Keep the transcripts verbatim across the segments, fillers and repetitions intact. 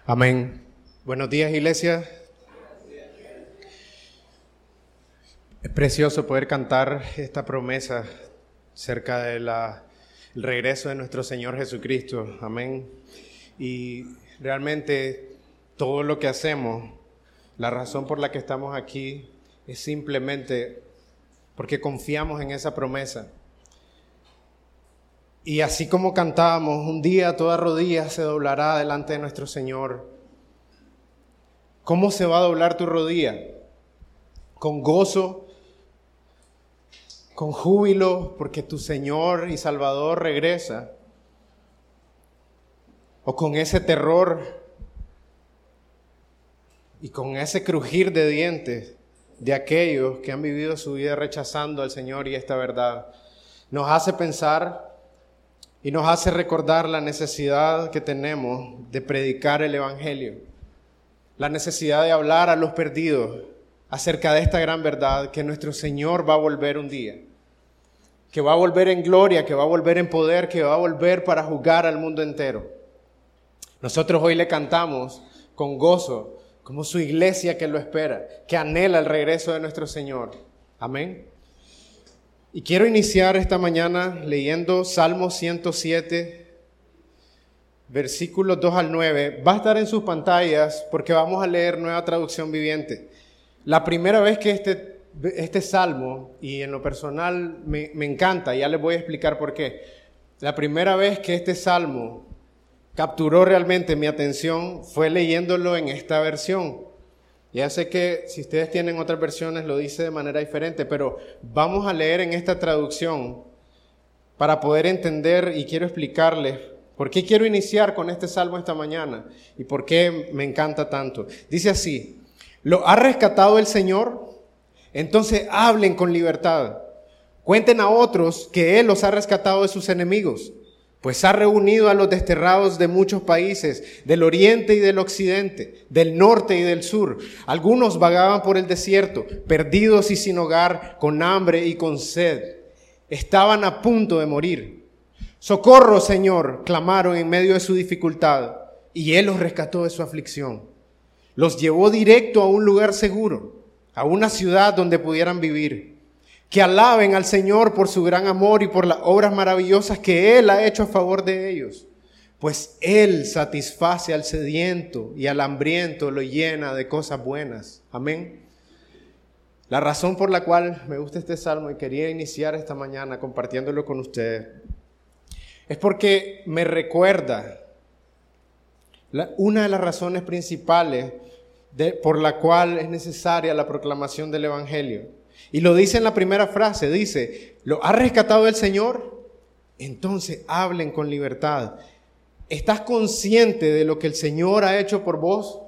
Amén. Buenos días, iglesia. Es precioso poder cantar esta promesa cerca del regreso de nuestro Señor Jesucristo. Amén. Y realmente todo lo que hacemos, la razón por la que estamos aquí es simplemente porque confiamos en esa promesa. Y así como cantábamos, un día toda rodilla se doblará delante de nuestro Señor. ¿Cómo se va a doblar tu rodilla? Con gozo, con júbilo, porque tu Señor y Salvador regresa. O con ese terror y con ese crujir de dientes de aquellos que han vivido su vida rechazando al Señor y esta verdad. Nos hace pensar y nos hace recordar la necesidad que tenemos de predicar el Evangelio, la necesidad de hablar a los perdidos acerca de esta gran verdad, que nuestro Señor va a volver un día, que va a volver en gloria, que va a volver en poder, que va a volver para juzgar al mundo entero. Nosotros hoy le cantamos con gozo, como su iglesia que lo espera, que anhela el regreso de nuestro Señor. Amén. Y quiero iniciar esta mañana leyendo Salmo ciento siete, versículos dos al nueve. Va a estar en sus pantallas porque vamos a leer Nueva Traducción Viviente. La primera vez que este, este salmo, y en lo personal me, me encanta, ya les voy a explicar por qué. La primera vez que este salmo capturó realmente mi atención fue leyéndolo en esta versión. Ya sé que si ustedes tienen otras versiones lo dice de manera diferente, pero vamos a leer en esta traducción para poder entender, y quiero explicarles por qué quiero iniciar con este salmo esta mañana y por qué me encanta tanto. Dice así: ¿lo ha rescatado el Señor? Entonces hablen con libertad. Cuenten a otros que Él los ha rescatado de sus enemigos. Pues ha reunido a los desterrados de muchos países, del oriente y del occidente, del norte y del sur. Algunos vagaban por el desierto, perdidos y sin hogar, con hambre y con sed. Estaban a punto de morir. ¡Socorro, Señor!, clamaron en medio de su dificultad, y Él los rescató de su aflicción. Los llevó directo a un lugar seguro, a una ciudad donde pudieran vivir. Que alaben al Señor por su gran amor y por las obras maravillosas que Él ha hecho a favor de ellos. Pues Él satisface al sediento y al hambriento lo llena de cosas buenas. Amén. La razón por la cual me gusta este salmo y quería iniciar esta mañana compartiéndolo con ustedes es porque me recuerda la, una de las razones principales de, por la cual es necesaria la proclamación del Evangelio. Y lo dice en la primera frase, dice: ¿lo ha rescatado el Señor? Entonces hablen con libertad. ¿Estás consciente de lo que el Señor ha hecho por vos?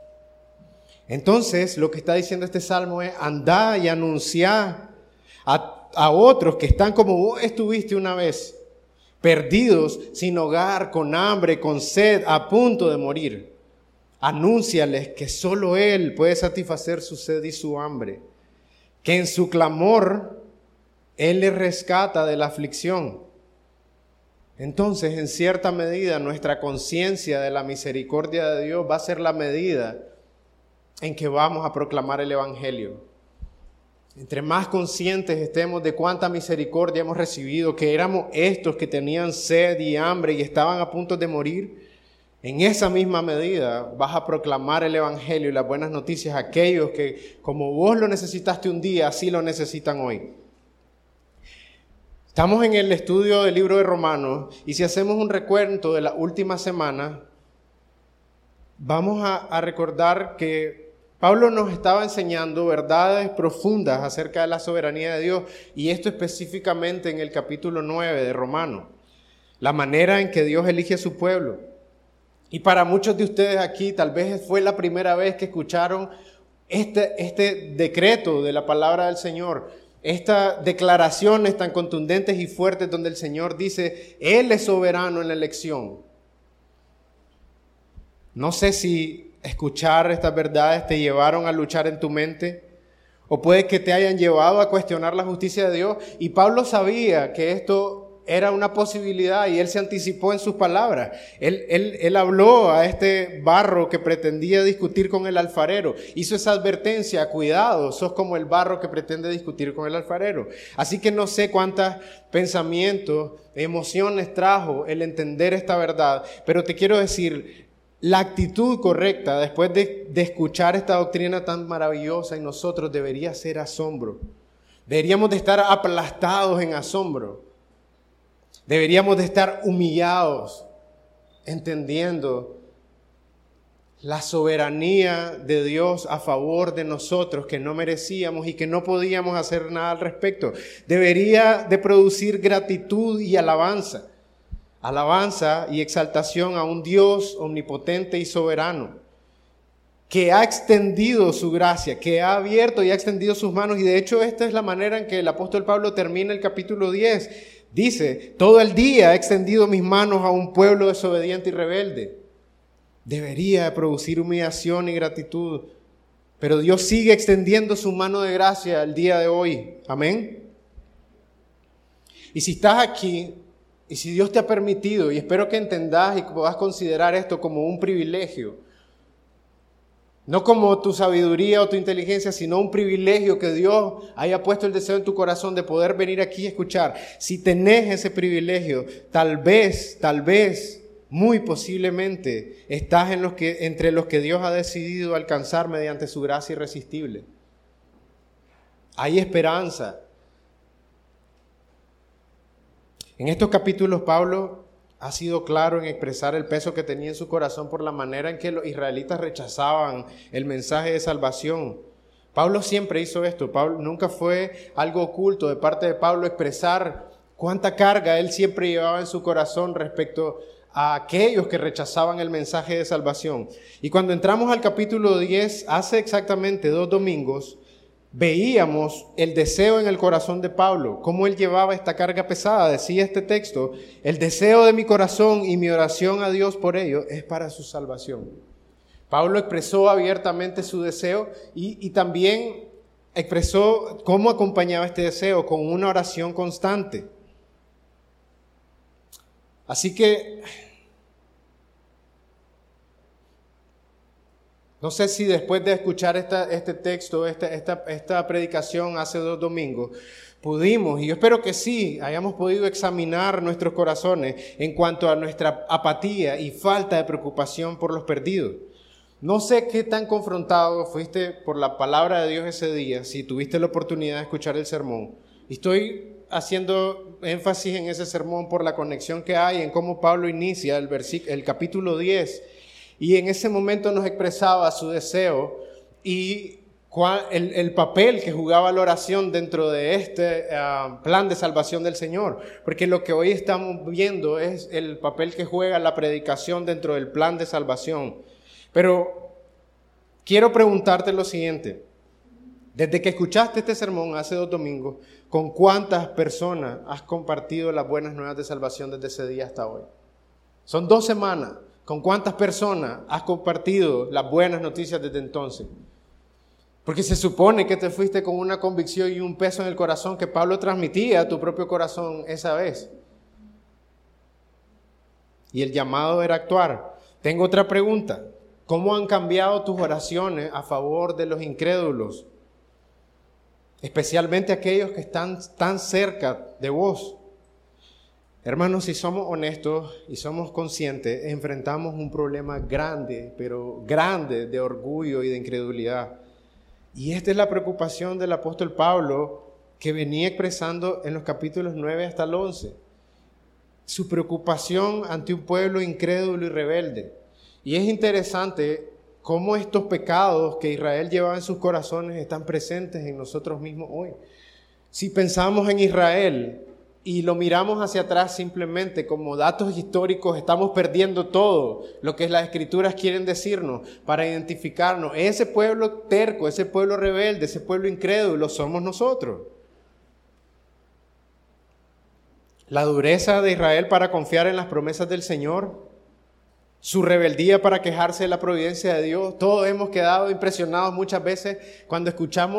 Entonces lo que está diciendo este salmo es: andá y anunciá a, a otros que están como vos estuviste una vez, perdidos, sin hogar, con hambre, con sed, a punto de morir. Anúnciales que solo Él puede satisfacer su sed y su hambre, que en su clamor Él les rescata de la aflicción. Entonces, en cierta medida, nuestra conciencia de la misericordia de Dios va a ser la medida en que vamos a proclamar el Evangelio. Entre más conscientes estemos de cuánta misericordia hemos recibido, que éramos estos que tenían sed y hambre y estaban a punto de morir, en esa misma medida vas a proclamar el Evangelio y las buenas noticias a aquellos que, como vos lo necesitaste un día, así lo necesitan hoy. Estamos en el estudio del libro de Romanos, y si hacemos un recuento de la última semana, vamos a, a recordar que Pablo nos estaba enseñando verdades profundas acerca de la soberanía de Dios, y esto específicamente en el capítulo nueve de Romanos, la manera en que Dios elige a su pueblo. Y para muchos de ustedes aquí tal vez fue la primera vez que escucharon este, este decreto de la palabra del Señor, estas declaraciones tan contundentes y fuertes donde el Señor dice: Él es soberano en la elección. No sé si escuchar estas verdades te llevaron a luchar en tu mente, o puede que te hayan llevado a cuestionar la justicia de Dios. Y Pablo sabía que esto era una posibilidad y Él se anticipó en sus palabras. Él, él, él habló a este barro que pretendía discutir con el alfarero. Hizo esa advertencia: cuidado, sos como el barro que pretende discutir con el alfarero. Así que no sé cuántos pensamientos, emociones trajo el entender esta verdad, pero te quiero decir, la actitud correcta después de, de escuchar esta doctrina tan maravillosa en nosotros debería ser asombro. Deberíamos de estar aplastados en asombro. Deberíamos de estar humillados, entendiendo la soberanía de Dios a favor de nosotros, que no merecíamos y que no podíamos hacer nada al respecto. Debería de producir gratitud y alabanza. Alabanza y exaltación a un Dios omnipotente y soberano, que ha extendido su gracia, que ha abierto y ha extendido sus manos. Y de hecho esta es la manera en que el apóstol Pablo termina el capítulo diez. Dice: todo el día he extendido mis manos a un pueblo desobediente y rebelde. Debería producir humillación y gratitud, pero Dios sigue extendiendo su mano de gracia el día de hoy. Amén. Y si estás aquí, y si Dios te ha permitido, y espero que entendas y puedas considerar esto como un privilegio, no como tu sabiduría o tu inteligencia, sino un privilegio que Dios haya puesto el deseo en tu corazón de poder venir aquí y escuchar. Si tenés ese privilegio, tal vez, tal vez, muy posiblemente, estás en los que, entre los que Dios ha decidido alcanzar mediante su gracia irresistible. Hay esperanza. En estos capítulos, Pablo ha sido claro en expresar el peso que tenía en su corazón por la manera en que los israelitas rechazaban el mensaje de salvación. Pablo siempre hizo esto. Pablo, nunca fue algo oculto de parte de Pablo expresar cuánta carga él siempre llevaba en su corazón respecto a aquellos que rechazaban el mensaje de salvación. Y cuando entramos al capítulo diez, hace exactamente dos domingos, veíamos el deseo en el corazón de Pablo, cómo él llevaba esta carga pesada. Decía este texto: el deseo de mi corazón y mi oración a Dios por ello es para su salvación. Pablo expresó abiertamente su deseo y, y también expresó cómo acompañaba este deseo con una oración constante. Así que no sé si después de escuchar esta, este texto, esta, esta, esta predicación hace dos domingos, pudimos, y yo espero que sí, hayamos podido examinar nuestros corazones en cuanto a nuestra apatía y falta de preocupación por los perdidos. No sé qué tan confrontado fuiste por la palabra de Dios ese día, si tuviste la oportunidad de escuchar el sermón. Estoy haciendo énfasis en ese sermón por la conexión que hay en cómo Pablo inicia el, versículo, el capítulo diez. Y en ese momento nos expresaba su deseo y el, el papel que jugaba la oración dentro de este uh, plan de salvación del Señor. Porque lo que hoy estamos viendo es el papel que juega la predicación dentro del plan de salvación. Pero quiero preguntarte lo siguiente. Desde que escuchaste este sermón hace dos domingos, ¿con cuántas personas has compartido las buenas nuevas de salvación desde ese día hasta hoy? Son dos semanas. ¿Con cuántas personas has compartido las buenas noticias desde entonces? Porque se supone que te fuiste con una convicción y un peso en el corazón que Pablo transmitía a tu propio corazón esa vez. Y el llamado era actuar. Tengo otra pregunta. ¿Cómo han cambiado tus oraciones a favor de los incrédulos? Especialmente aquellos que están tan cerca de vos. Hermanos, si somos honestos y somos conscientes, enfrentamos un problema grande, pero grande, de orgullo y de incredulidad. Y esta es la preocupación del apóstol Pablo, que venía expresando en los capítulos nueve hasta el once. Su preocupación ante un pueblo incrédulo y rebelde. Y es interesante cómo estos pecados que Israel llevaba en sus corazones están presentes en nosotros mismos hoy. Si pensamos en Israel y lo miramos hacia atrás simplemente como datos históricos, estamos perdiendo todo lo que las Escrituras quieren decirnos para identificarnos. Ese pueblo terco, ese pueblo rebelde, ese pueblo incrédulo somos nosotros. La dureza de Israel para confiar en las promesas del Señor, su rebeldía para quejarse de la providencia de Dios. Todos hemos quedado impresionados muchas veces cuando escuchamos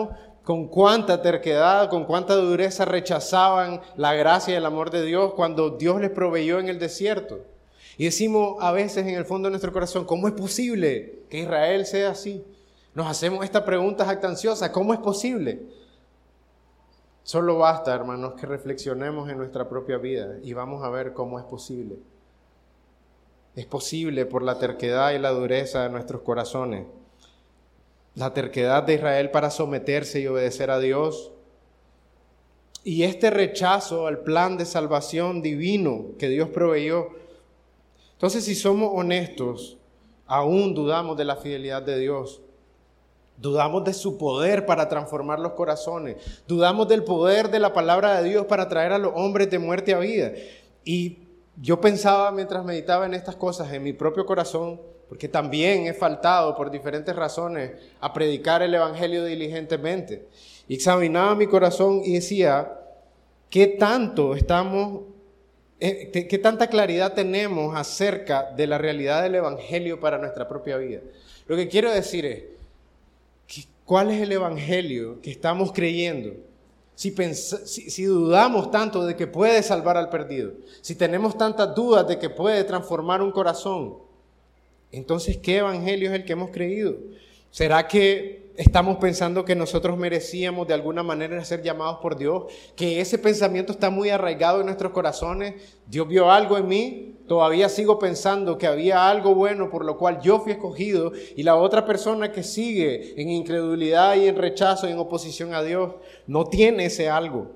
con cuánta terquedad, con cuánta dureza rechazaban la gracia y el amor de Dios cuando Dios les proveyó en el desierto. Y decimos a veces en el fondo de nuestro corazón, ¿cómo es posible que Israel sea así? Nos hacemos esta pregunta jactanciosa, ¿cómo es posible? Solo basta, hermanos, que reflexionemos en nuestra propia vida y vamos a ver cómo es posible. Es posible por la terquedad y la dureza de nuestros corazones. La terquedad de Israel para someterse y obedecer a Dios. Y este rechazo al plan de salvación divino que Dios proveyó. Entonces, si somos honestos, aún dudamos de la fidelidad de Dios. Dudamos de su poder para transformar los corazones. Dudamos del poder de la palabra de Dios para traer a los hombres de muerte a vida. Y yo pensaba mientras meditaba en estas cosas en mi propio corazón, porque también he faltado por diferentes razones a predicar el evangelio diligentemente. Y examinaba mi corazón y decía, ¿qué tanto estamos, eh, qué tanta claridad tenemos acerca de la realidad del evangelio para nuestra propia vida? Lo que quiero decir es, ¿cuál es el evangelio que estamos creyendo? Si, pens- si, si dudamos tanto de que puede salvar al perdido, si tenemos tantas dudas de que puede transformar un corazón, entonces, ¿qué evangelio es el que hemos creído? ¿Será que estamos pensando que nosotros merecíamos de alguna manera ser llamados por Dios? ¿Que ese pensamiento está muy arraigado en nuestros corazones? ¿Dios vio algo en mí? Todavía sigo pensando que había algo bueno por lo cual yo fui escogido y la otra persona que sigue en incredulidad y en rechazo y en oposición a Dios no tiene ese algo.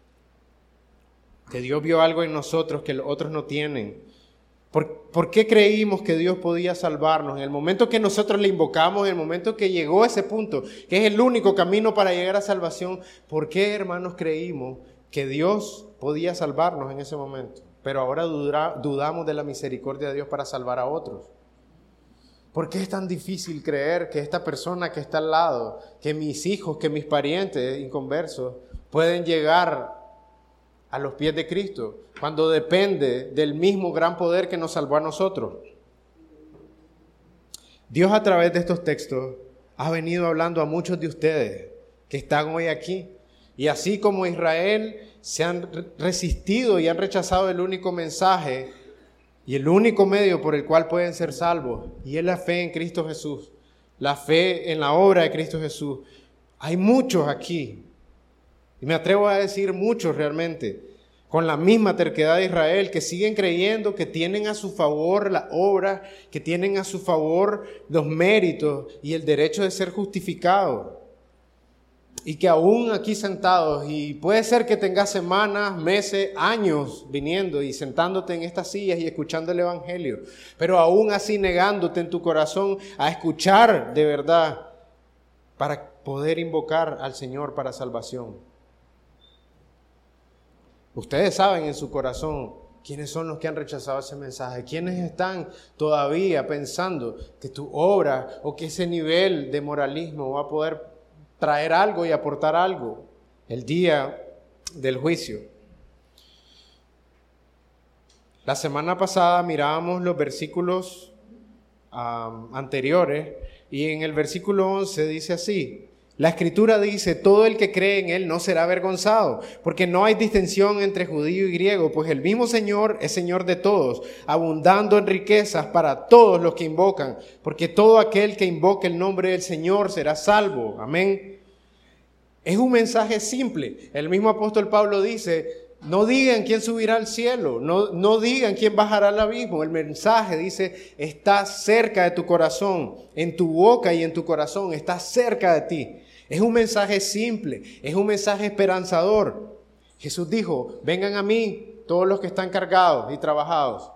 Que Dios vio algo en nosotros que los otros no tienen. ¿Por, ¿Por qué creímos que Dios podía salvarnos? En el momento que nosotros le invocamos, en el momento que llegó a ese punto, que es el único camino para llegar a salvación, ¿por qué, hermanos, creímos que Dios podía salvarnos en ese momento? Pero ahora dura, dudamos de la misericordia de Dios para salvar a otros. ¿Por qué es tan difícil creer que esta persona que está al lado, que mis hijos, que mis parientes inconversos pueden llegar a los pies de Cristo, cuando depende del mismo gran poder que nos salvó a nosotros? Dios a través de estos textos ha venido hablando a muchos de ustedes que están hoy aquí. Y así como Israel se han resistido y han rechazado el único mensaje y el único medio por el cual pueden ser salvos, y es la fe en Cristo Jesús, la fe en la obra de Cristo Jesús. Hay muchos aquí, y me atrevo a decir muchos realmente, con la misma terquedad de Israel, que siguen creyendo que tienen a su favor la obra, que tienen a su favor los méritos y el derecho de ser justificados. Y que aún aquí sentados, y puede ser que tengas semanas, meses, años viniendo y sentándote en estas sillas y escuchando el evangelio, pero aún así negándote en tu corazón a escuchar de verdad para poder invocar al Señor para salvación. Ustedes saben en su corazón quiénes son los que han rechazado ese mensaje, quiénes están todavía pensando que tu obra o que ese nivel de moralismo va a poder traer algo y aportar algo el día del juicio. La semana pasada mirábamos los versículos um, anteriores y en el versículo once dice así: la Escritura dice, todo el que cree en Él no será avergonzado, porque no hay distinción entre judío y griego, pues el mismo Señor es Señor de todos, abundando en riquezas para todos los que invocan, porque todo aquel que invoque el nombre del Señor será salvo. Amén. Es un mensaje simple. El mismo apóstol Pablo dice, no digan quién subirá al cielo, no, no digan quién bajará al abismo. El mensaje dice, está cerca de tu corazón, en tu boca y en tu corazón, está cerca de ti. Es un mensaje simple, es un mensaje esperanzador. Jesús dijo, vengan a mí todos los que están cargados y trabajados.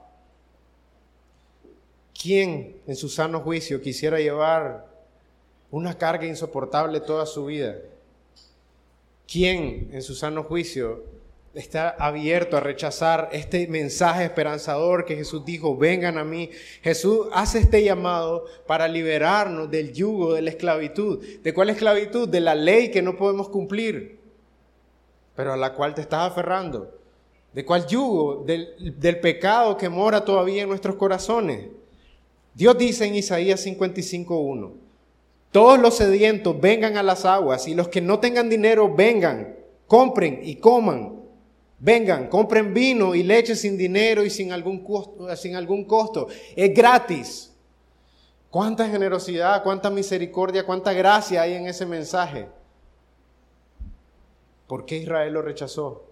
¿Quién en su sano juicio quisiera llevar una carga insoportable toda su vida? ¿Quién en su sano juicio está abierto a rechazar este mensaje esperanzador que Jesús dijo, vengan a mí? Jesús hace este llamado para liberarnos del yugo de la esclavitud. ¿De cuál esclavitud? De la ley que no podemos cumplir, pero a la cual te estás aferrando. ¿De cuál yugo? Del, del pecado que mora todavía en nuestros corazones. Dios dice en Isaías cincuenta y cinco uno, Todos los sedientos vengan a las aguas, y los que no tengan dinero vengan, compren y coman. Vengan, compren vino y leche sin dinero y sin algún costo, sin algún costo. Es gratis. Cuánta generosidad, cuánta misericordia, cuánta gracia hay en ese mensaje. ¿Por qué Israel lo rechazó?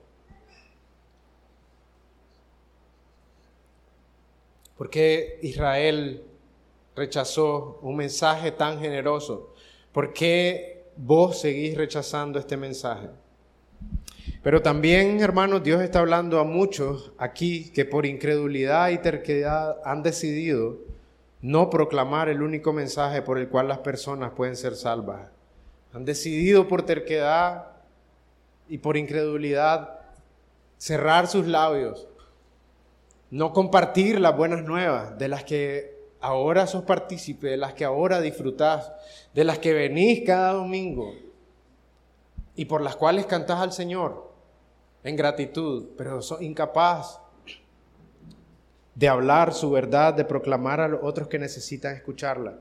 ¿Por qué Israel rechazó un mensaje tan generoso? ¿Por qué vos seguís rechazando este mensaje? Pero también, hermanos, Dios está hablando a muchos aquí que por incredulidad y terquedad han decidido no proclamar el único mensaje por el cual las personas pueden ser salvas. Han decidido por terquedad y por incredulidad cerrar sus labios, no compartir las buenas nuevas de las que ahora sos partícipe, de las que ahora disfrutás, de las que venís cada domingo y por las cuales cantás al Señor en gratitud, pero sos incapaz de hablar su verdad, de proclamar a los otros que necesitan escucharla.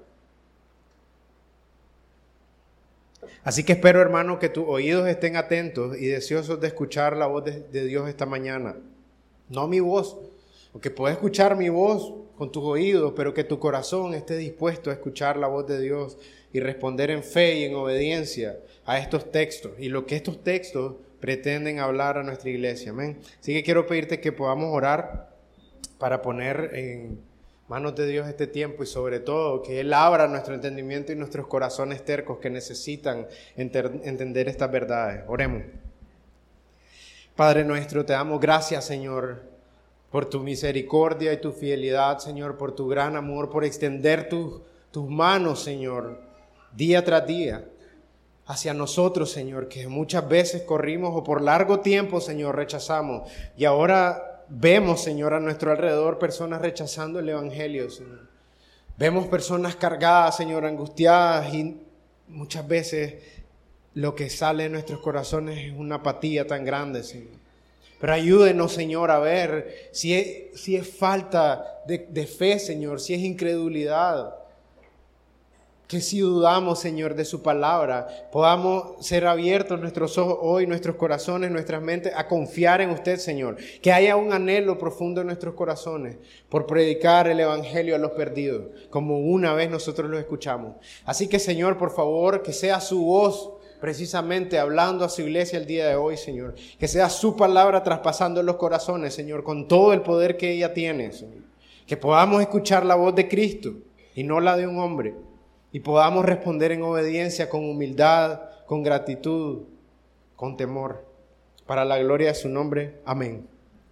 Así que espero, hermano, que tus oídos estén atentos y deseosos de escuchar la voz de, de Dios esta mañana. No mi voz, porque puedes escuchar mi voz con tus oídos, pero que tu corazón esté dispuesto a escuchar la voz de Dios y responder en fe y en obediencia a estos textos y lo que estos textos pretenden hablar a nuestra iglesia. Amén. Así que quiero pedirte que podamos orar para poner en manos de Dios este tiempo y sobre todo que Él abra nuestro entendimiento y nuestros corazones tercos que necesitan enter- entender estas verdades. Oremos. Padre nuestro, te damos gracias, Señor, por tu misericordia y tu fidelidad, Señor, por tu gran amor, por extender tu, tus manos, Señor, día tras día hacia nosotros, Señor, que muchas veces corrimos o por largo tiempo, Señor, rechazamos. Y ahora vemos, Señor, a nuestro alrededor personas rechazando el Evangelio, Señor. Vemos personas cargadas, Señor, angustiadas, y muchas veces lo que sale de nuestros corazones es una apatía tan grande, Señor. Pero ayúdenos, Señor, a ver si es, si es falta de, de fe, Señor, si es incredulidad. Que si dudamos, Señor, de su palabra, podamos ser abiertos nuestros ojos hoy, nuestros corazones, nuestras mentes, a confiar en usted, Señor. Que haya un anhelo profundo en nuestros corazones por predicar el Evangelio a los perdidos, como una vez nosotros lo escuchamos. Así que, Señor, por favor, que sea su voz precisamente hablando a su iglesia el día de hoy, Señor. Que sea su palabra traspasando los corazones, Señor, con todo el poder que ella tiene, Señor. Que podamos escuchar la voz de Cristo y no la de un hombre. Y podamos responder en obediencia, con humildad, con gratitud, con temor. Para la gloria de su nombre. Amén.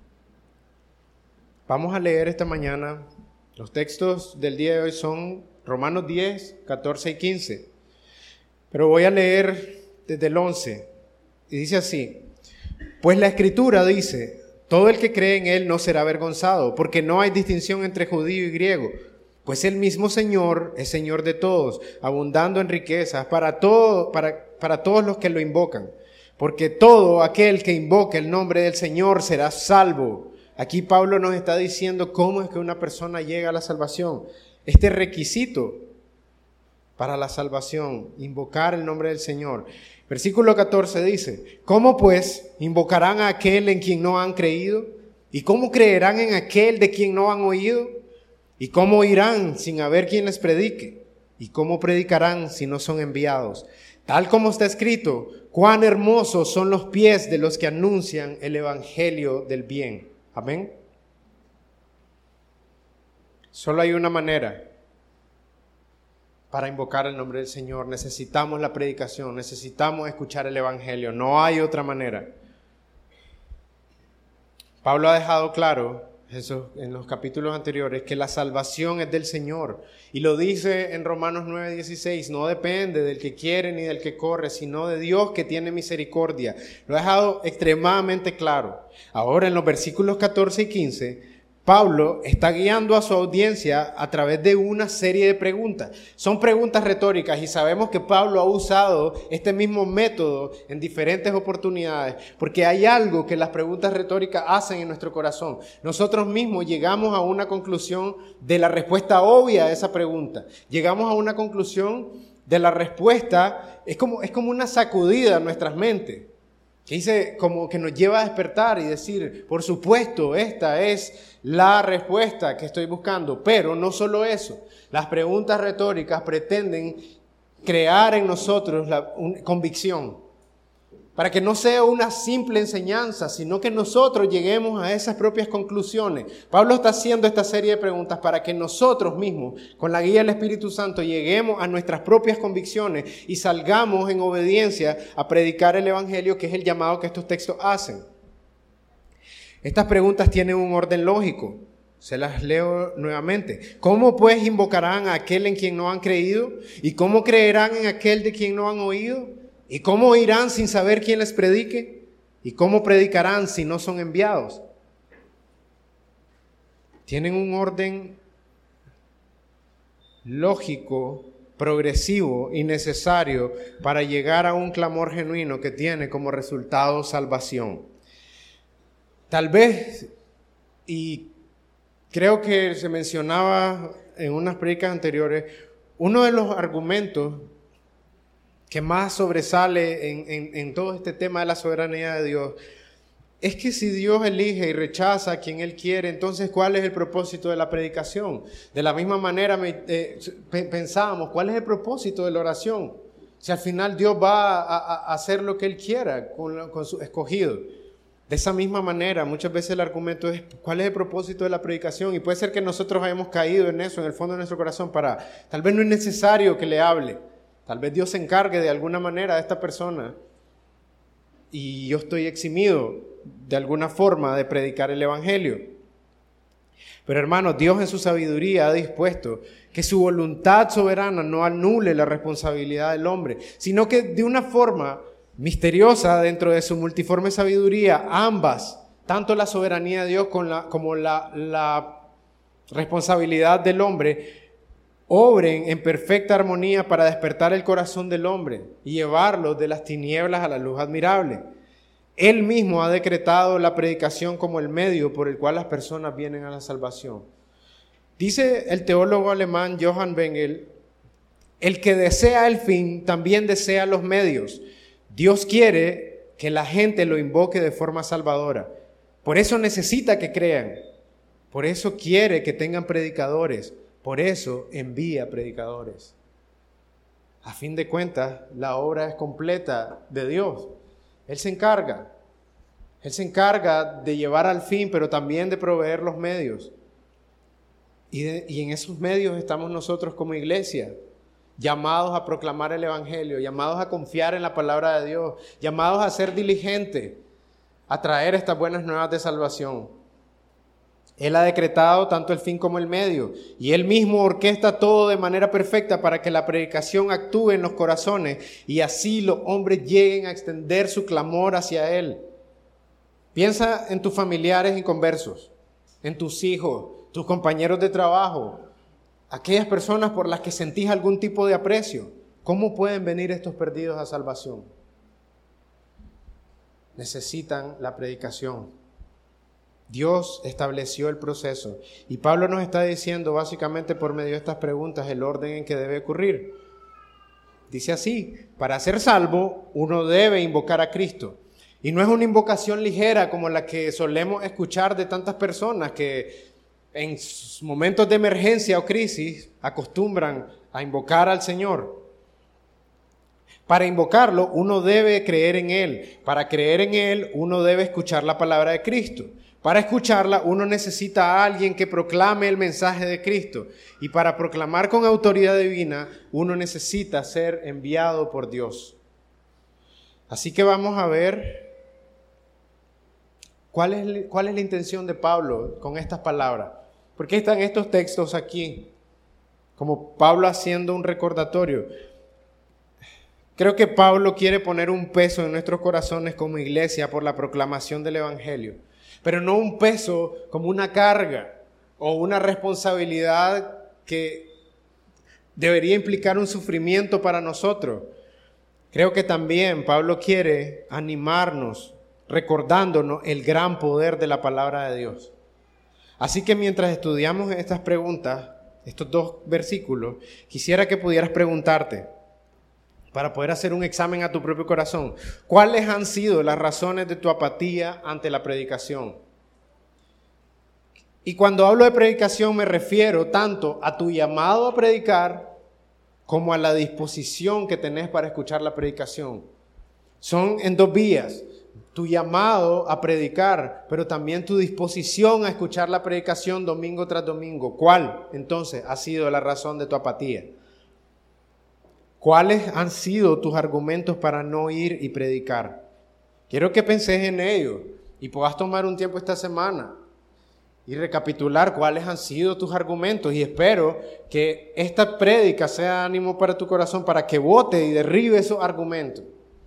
Vamos a leer esta mañana. Los textos del día de hoy son Romanos diez, catorce y quince. Pero voy a leer desde el once. Y dice así: Pues la Escritura dice: todo el que cree en Él no será avergonzado, porque no hay distinción entre judío y griego. Pues el mismo Señor es Señor de todos, abundando en riquezas para, todo, para, para todos los que lo invocan. Porque todo aquel que invoque el nombre del Señor será salvo. Aquí Pablo nos está diciendo cómo es que una persona llega a la salvación. Este requisito para la salvación, invocar el nombre del Señor. Versículo catorce dice: ¿Cómo pues invocarán a aquel en quien no han creído? ¿Y cómo creerán en aquel de quien no han oído? ¿Y cómo irán sin haber quien les predique? ¿Y cómo predicarán si no son enviados? Tal como está escrito: cuán hermosos son los pies de los que anuncian el evangelio del bien. Amén. Solo hay una manera para invocar el nombre del Señor. Necesitamos la predicación, necesitamos escuchar el evangelio. No hay otra manera. Pablo ha dejado claro eso en los capítulos anteriores, que la salvación es del Señor. Y lo dice en Romanos nueve dieciséis, no depende del que quiere ni del que corre, sino de Dios que tiene misericordia. Lo ha dejado extremadamente claro. Ahora en los versículos catorce y quince, Pablo está guiando a su audiencia a través de una serie de preguntas. Son preguntas retóricas y sabemos que Pablo ha usado este mismo método en diferentes oportunidades, porque hay algo que las preguntas retóricas hacen en nuestro corazón. Nosotros mismos llegamos a una conclusión de la respuesta obvia a esa pregunta. Llegamos a una conclusión de la respuesta es como, es como una sacudida a nuestras mentes, que dice, como que nos lleva a despertar y decir, por supuesto, esta es la respuesta que estoy buscando. Pero no solo eso, las preguntas retóricas pretenden crear en nosotros la un, convicción, para que no sea una simple enseñanza, sino que nosotros lleguemos a esas propias conclusiones. Pablo está haciendo esta serie de preguntas para que nosotros mismos, con la guía del Espíritu Santo, lleguemos a nuestras propias convicciones y salgamos en obediencia a predicar el Evangelio, que es el llamado que estos textos hacen. Estas preguntas tienen un orden lógico. Se las leo nuevamente. ¿Cómo pues invocarán a aquel en quien no han creído? ¿Y cómo creerán en aquel de quien no han oído? ¿Y cómo irán sin saber quién les predique? ¿Y cómo predicarán si no son enviados? Tienen un orden lógico, progresivo y necesario para llegar a un clamor genuino que tiene como resultado salvación. Tal vez, y creo que se mencionaba en unas predicas anteriores, uno de los argumentos que más sobresale en, en, en todo este tema de la soberanía de Dios, es que si Dios elige y rechaza a quien Él quiere, entonces ¿cuál es el propósito de la predicación? De la misma manera me, eh, pensábamos, ¿cuál es el propósito de la oración? Si al final Dios va a, a, a hacer lo que Él quiera con, con su escogido. De esa misma manera, muchas veces el argumento es, ¿cuál es el propósito de la predicación? Y puede ser que nosotros hayamos caído en eso, en el fondo de nuestro corazón, para, tal vez no es necesario que le hable. Tal vez Dios se encargue de alguna manera de esta persona y yo estoy eximido de alguna forma de predicar el Evangelio. Pero hermanos, Dios en su sabiduría ha dispuesto que su voluntad soberana no anule la responsabilidad del hombre, sino que de una forma misteriosa dentro de su multiforme sabiduría, ambas, tanto la soberanía de Dios como la, la responsabilidad del hombre, obren en perfecta armonía para despertar el corazón del hombre y llevarlo de las tinieblas a la luz admirable. Él mismo ha decretado la predicación como el medio por el cual las personas vienen a la salvación. Dice el teólogo alemán Johann Bengel, el que desea el fin también desea los medios. Dios quiere que la gente lo invoque de forma salvadora. Por eso necesita que crean. Por eso quiere que tengan predicadores. Por eso envía predicadores. A fin de cuentas, la obra es completa de Dios. Él se encarga. Él se encarga de llevar al fin, pero también de proveer los medios. Y, de, y en esos medios estamos nosotros como iglesia, llamados a proclamar el Evangelio, llamados a confiar en la palabra de Dios, llamados a ser diligentes, a traer estas buenas nuevas de salvación. Él ha decretado tanto el fin como el medio, y Él mismo orquesta todo de manera perfecta para que la predicación actúe en los corazones y así los hombres lleguen a extender su clamor hacia Él. Piensa en tus familiares inconversos, en tus hijos, tus compañeros de trabajo, aquellas personas por las que sentís algún tipo de aprecio. ¿Cómo pueden venir estos perdidos a salvación? Necesitan la predicación. Dios estableció el proceso y Pablo nos está diciendo básicamente por medio de estas preguntas el orden en que debe ocurrir. Dice así, para ser salvo uno debe invocar a Cristo. Y no es una invocación ligera como la que solemos escuchar de tantas personas que en momentos de emergencia o crisis acostumbran a invocar al Señor. Para invocarlo uno debe creer en Él. Para creer en Él uno debe escuchar la palabra de Cristo. Para escucharla uno necesita a alguien que proclame el mensaje de Cristo. Y para proclamar con autoridad divina uno necesita ser enviado por Dios. Así que vamos a ver cuál es, cuál es la intención de Pablo con estas palabras. ¿Por qué están estos textos aquí? Como Pablo haciendo un recordatorio. Creo que Pablo quiere poner un peso en nuestros corazones como iglesia por la proclamación del Evangelio. Pero no un peso como una carga o una responsabilidad que debería implicar un sufrimiento para nosotros. Creo que también Pablo quiere animarnos, recordándonos el gran poder de la palabra de Dios. Así que mientras estudiamos estas preguntas, estos dos versículos, quisiera que pudieras preguntarte, para poder hacer un examen a tu propio corazón. ¿Cuáles han sido las razones de tu apatía ante la predicación? Y cuando hablo de predicación me refiero tanto a tu llamado a predicar como a la disposición que tenés para escuchar la predicación. Son en dos vías, tu llamado a predicar, pero también tu disposición a escuchar la predicación domingo tras domingo. ¿Cuál, entonces, ha sido la razón de tu apatía? ¿Cuáles han sido tus argumentos para no ir y predicar? Quiero que penses en ello y puedas tomar un tiempo esta semana y recapitular cuáles han sido tus argumentos, y espero que esta prédica sea ánimo para tu corazón para que bote y derribe esos argumentos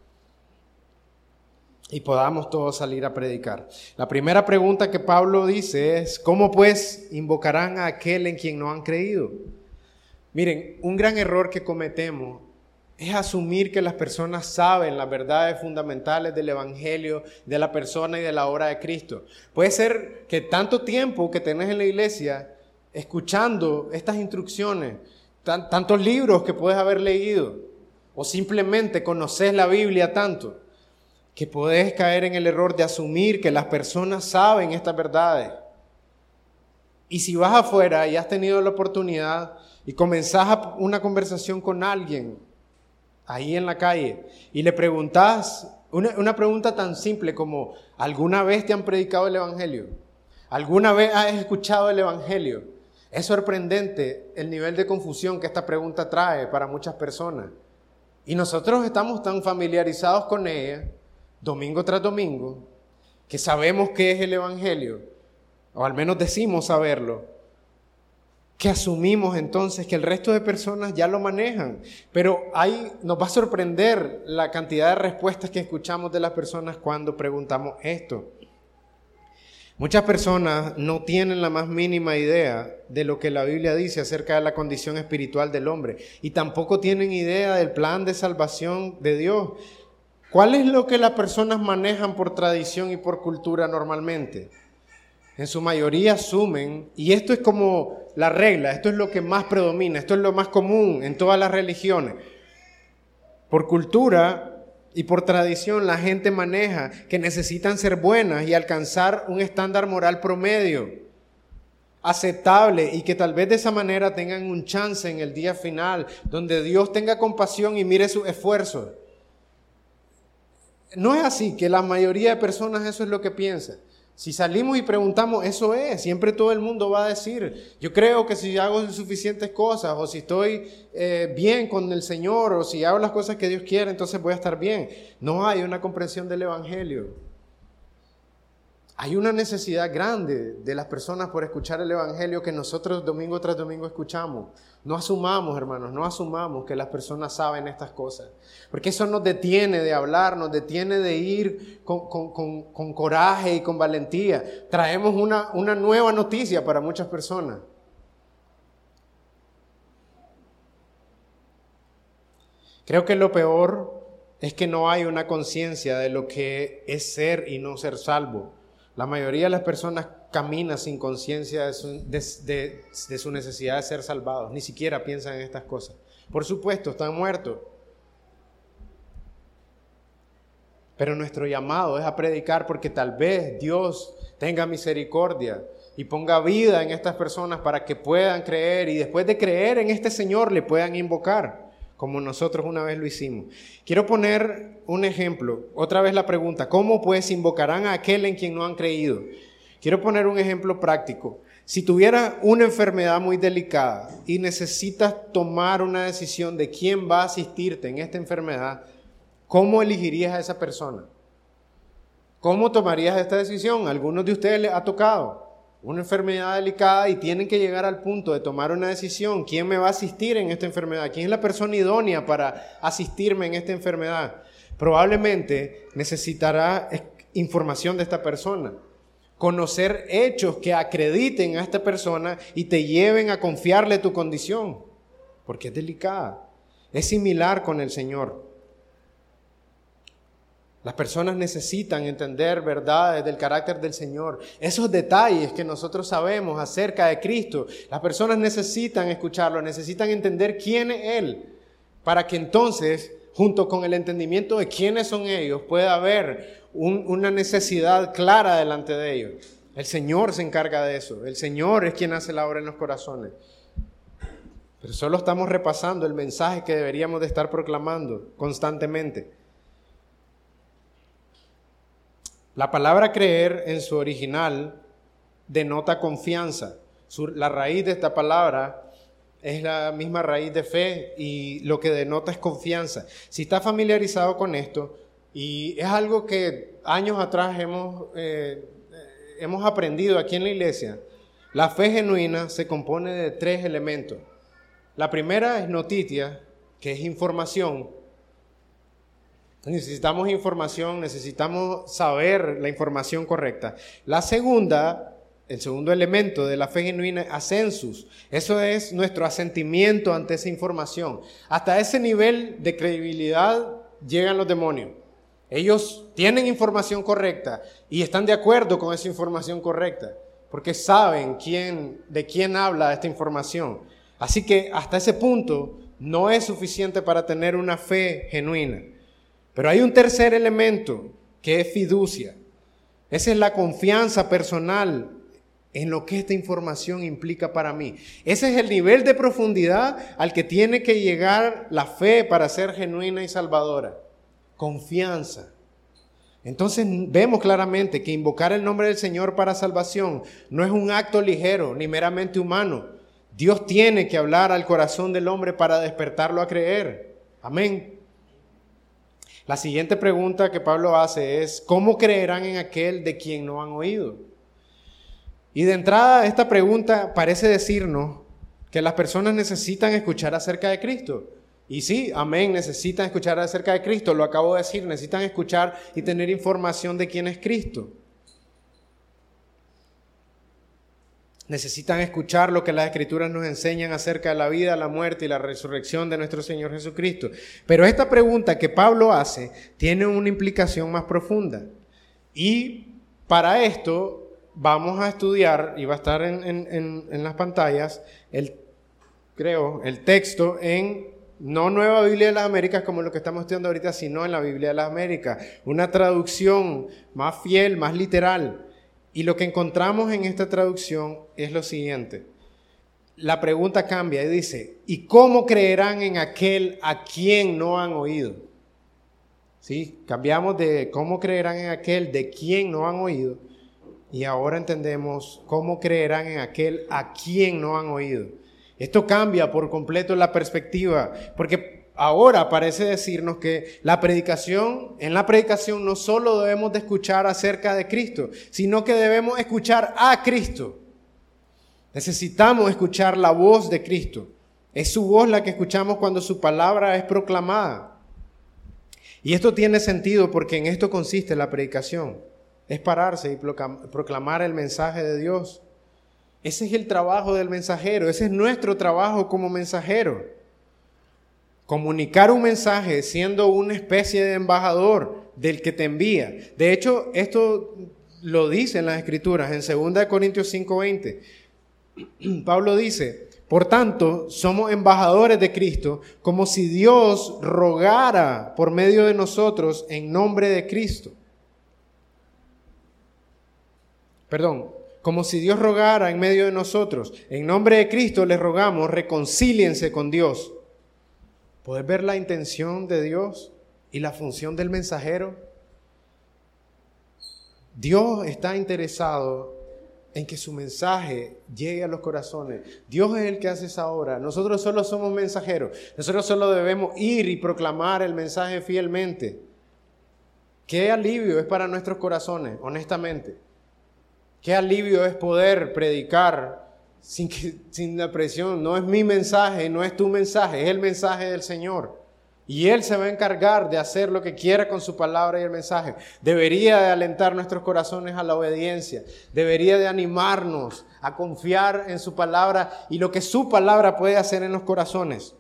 y podamos todos salir a predicar. La primera pregunta que Pablo dice es: ¿cómo pues invocarán a aquel en quien no han creído? Miren, un gran error que cometemos es asumir que las personas saben las verdades fundamentales del Evangelio, de la persona y de la obra de Cristo. Puede ser que tanto tiempo que tenés en la iglesia escuchando estas instrucciones, tan, tantos libros que puedes haber leído, o simplemente conoces la Biblia tanto, que podés caer en el error de asumir que las personas saben estas verdades. Y si vas afuera y has tenido la oportunidad y comenzás una conversación con alguien ahí en la calle y le preguntás una, una pregunta tan simple como: ¿alguna vez te han predicado el Evangelio? ¿Alguna vez has escuchado el Evangelio? Es sorprendente el nivel de confusión que esta pregunta trae para muchas personas. Y nosotros estamos tan familiarizados con ella, domingo tras domingo, que sabemos qué es el Evangelio, o al menos decimos saberlo, que asumimos entonces que el resto de personas ya lo manejan. Pero ahí nos va a sorprender la cantidad de respuestas que escuchamos de las personas cuando preguntamos esto. Muchas personas no tienen la más mínima idea de lo que la Biblia dice acerca de la condición espiritual del hombre, y tampoco tienen idea del plan de salvación de Dios. ¿Cuál es lo que las personas manejan por tradición y por cultura normalmente? En su mayoría asumen, y esto es como la regla, esto es lo que más predomina, esto es lo más común en todas las religiones. Por cultura y por tradición la gente maneja que necesitan ser buenas y alcanzar un estándar moral promedio, aceptable, y que tal vez de esa manera tengan un chance en el día final, donde Dios tenga compasión y mire sus esfuerzos. No es así, que la mayoría de personas eso es lo que piensa. Si salimos y preguntamos, eso es, siempre todo el mundo va a decir: yo creo que si hago suficientes cosas, o si estoy eh, bien con el Señor, o si hago las cosas que Dios quiere, entonces voy a estar bien. No hay una comprensión del Evangelio. Hay una necesidad grande de las personas por escuchar el Evangelio que nosotros domingo tras domingo escuchamos. No asumamos, hermanos, no asumamos que las personas saben estas cosas, porque eso nos detiene de hablar, nos detiene de ir con, con, con, con coraje y con valentía. Traemos una, una nueva noticia para muchas personas. Creo que lo peor es que no hay una conciencia de lo que es ser y no ser salvo. La mayoría de las personas camina sin conciencia de su, de, de, de su necesidad de ser salvados. Ni siquiera piensan en estas cosas. Por supuesto, están muertos. Pero nuestro llamado es a predicar, porque tal vez Dios tenga misericordia y ponga vida en estas personas para que puedan creer, y después de creer en este Señor le puedan invocar, como nosotros una vez lo hicimos. Quiero poner un ejemplo. Otra vez la pregunta: ¿cómo pues invocarán a aquel en quien no han creído? Quiero poner un ejemplo práctico. Si tuvieras una enfermedad muy delicada y necesitas tomar una decisión de quién va a asistirte en esta enfermedad, ¿cómo elegirías a esa persona? ¿Cómo tomarías esta decisión? A algunos de ustedes les ha tocado una enfermedad delicada y tienen que llegar al punto de tomar una decisión. ¿Quién me va a asistir en esta enfermedad? ¿Quién es la persona idónea para asistirme en esta enfermedad? Probablemente necesitará información de esta persona, conocer hechos que acrediten a esta persona y te lleven a confiarle tu condición, porque es delicada. Es similar con el Señor. Las personas necesitan entender verdades del carácter del Señor, esos detalles que nosotros sabemos acerca de Cristo. Las personas necesitan escucharlo, necesitan entender quién es Él, para que entonces junto con el entendimiento de quiénes son ellos, puede haber un, una necesidad clara delante de ellos. El Señor se encarga de eso. El Señor es quien hace la obra en los corazones. Pero solo estamos repasando el mensaje que deberíamos de estar proclamando constantemente. La palabra creer en su original denota confianza. Su, la raíz de esta palabra es la misma raíz de fe y lo que denota es confianza. Si está familiarizado con esto, y es algo que años atrás hemos, eh, hemos aprendido aquí en la iglesia, la fe genuina se compone de tres elementos. La primera es notitia, que es información. Necesitamos información, necesitamos saber la información correcta. La segunda, el segundo elemento de la fe genuina es ascensus. Eso es nuestro asentimiento ante esa información. Hasta ese nivel de credibilidad llegan los demonios. Ellos tienen información correcta y están de acuerdo con esa información correcta, porque saben quién, de quién habla esta información. Así que hasta ese punto no es suficiente para tener una fe genuina. Pero hay un tercer elemento que es fiducia. Esa es la confianza personal en lo que esta información implica para mí. Ese es el nivel de profundidad al que tiene que llegar la fe para ser genuina y salvadora. Confianza. Entonces vemos claramente que invocar el nombre del Señor para salvación no es un acto ligero ni meramente humano. Dios tiene que hablar al corazón del hombre para despertarlo a creer. Amén. La siguiente pregunta que Pablo hace es, ¿cómo creerán en aquel de quien no han oído? Y de entrada esta pregunta parece decirnos que las personas necesitan escuchar acerca de Cristo. Y sí, amén, necesitan escuchar acerca de Cristo, lo acabo de decir, necesitan escuchar y tener información de quién es Cristo. Necesitan escuchar lo que las Escrituras nos enseñan acerca de la vida, la muerte y la resurrección de nuestro Señor Jesucristo. Pero esta pregunta que Pablo hace tiene una implicación más profunda. Y para esto vamos a estudiar, y va a estar en, en, en, en las pantallas, el, creo, el texto en, no Nueva Biblia de las Américas como lo que estamos estudiando ahorita, sino en la Biblia de las Américas. Una traducción más fiel, más literal. Y lo que encontramos en esta traducción es lo siguiente. La pregunta cambia y dice, ¿y cómo creerán en aquel a quien no han oído? ¿Sí? Cambiamos de cómo creerán en aquel de quien no han oído y ahora entendemos cómo creerán en aquel a quien no han oído. Esto cambia por completo la perspectiva, porque ahora parece decirnos que la predicación, en la predicación no solo debemos de escuchar acerca de Cristo, sino que debemos escuchar a Cristo. Necesitamos escuchar la voz de Cristo. Es su voz la que escuchamos cuando su palabra es proclamada. Y esto tiene sentido porque en esto consiste la predicación. Es pararse y proclamar el mensaje de Dios. Ese es el trabajo del mensajero. Ese es nuestro trabajo como mensajero. Comunicar un mensaje siendo una especie de embajador del que te envía. De hecho, esto lo dice en las Escrituras, en segunda Corintios cinco veinte. Pablo dice, por tanto, somos embajadores de Cristo, como si Dios rogara por medio de nosotros en nombre de Cristo. Perdón, como si Dios rogara en medio de nosotros. En nombre de Cristo les rogamos, reconcíliense con Dios. ¿Puedes ver la intención de Dios y la función del mensajero? Dios está interesado en que su mensaje llegue a los corazones. Dios es el que hace esa obra. Nosotros solo somos mensajeros. Nosotros solo debemos ir y proclamar el mensaje fielmente. Qué alivio es para nuestros corazones, honestamente. Qué alivio es poder predicar sin, que, sin la presión. No es mi mensaje, no es tu mensaje, es el mensaje del Señor. Y Él se va a encargar de hacer lo que quiera con su palabra y el mensaje. Debería de alentar nuestros corazones a la obediencia. Debería de animarnos a confiar en su palabra y lo que su palabra puede hacer en los corazones.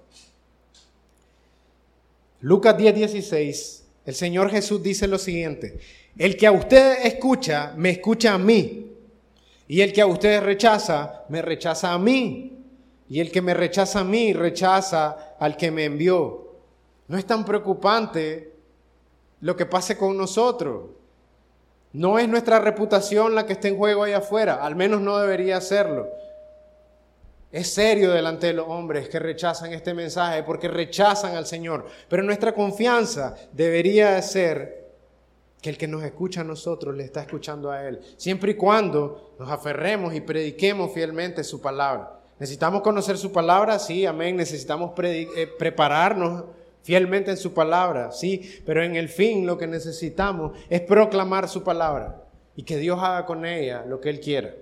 Lucas diez dieciséis, el Señor Jesús dice lo siguiente: el que a ustedes escucha, me escucha a mí. Y el que a ustedes rechaza, me rechaza a mí. Y el que me rechaza a mí, rechaza al que me envió. No es tan preocupante lo que pase con nosotros. No es nuestra reputación la que está en juego allá afuera, al menos no debería serlo. Es serio delante de los hombres que rechazan este mensaje porque rechazan al Señor. Pero nuestra confianza debería ser que el que nos escucha a nosotros le está escuchando a Él, siempre y cuando nos aferremos y prediquemos fielmente su palabra. ¿Necesitamos conocer su palabra? Sí, amén. Necesitamos predi- eh, prepararnos fielmente en su palabra, sí, pero en el fin lo que necesitamos es proclamar su palabra y que Dios haga con ella lo que Él quiera.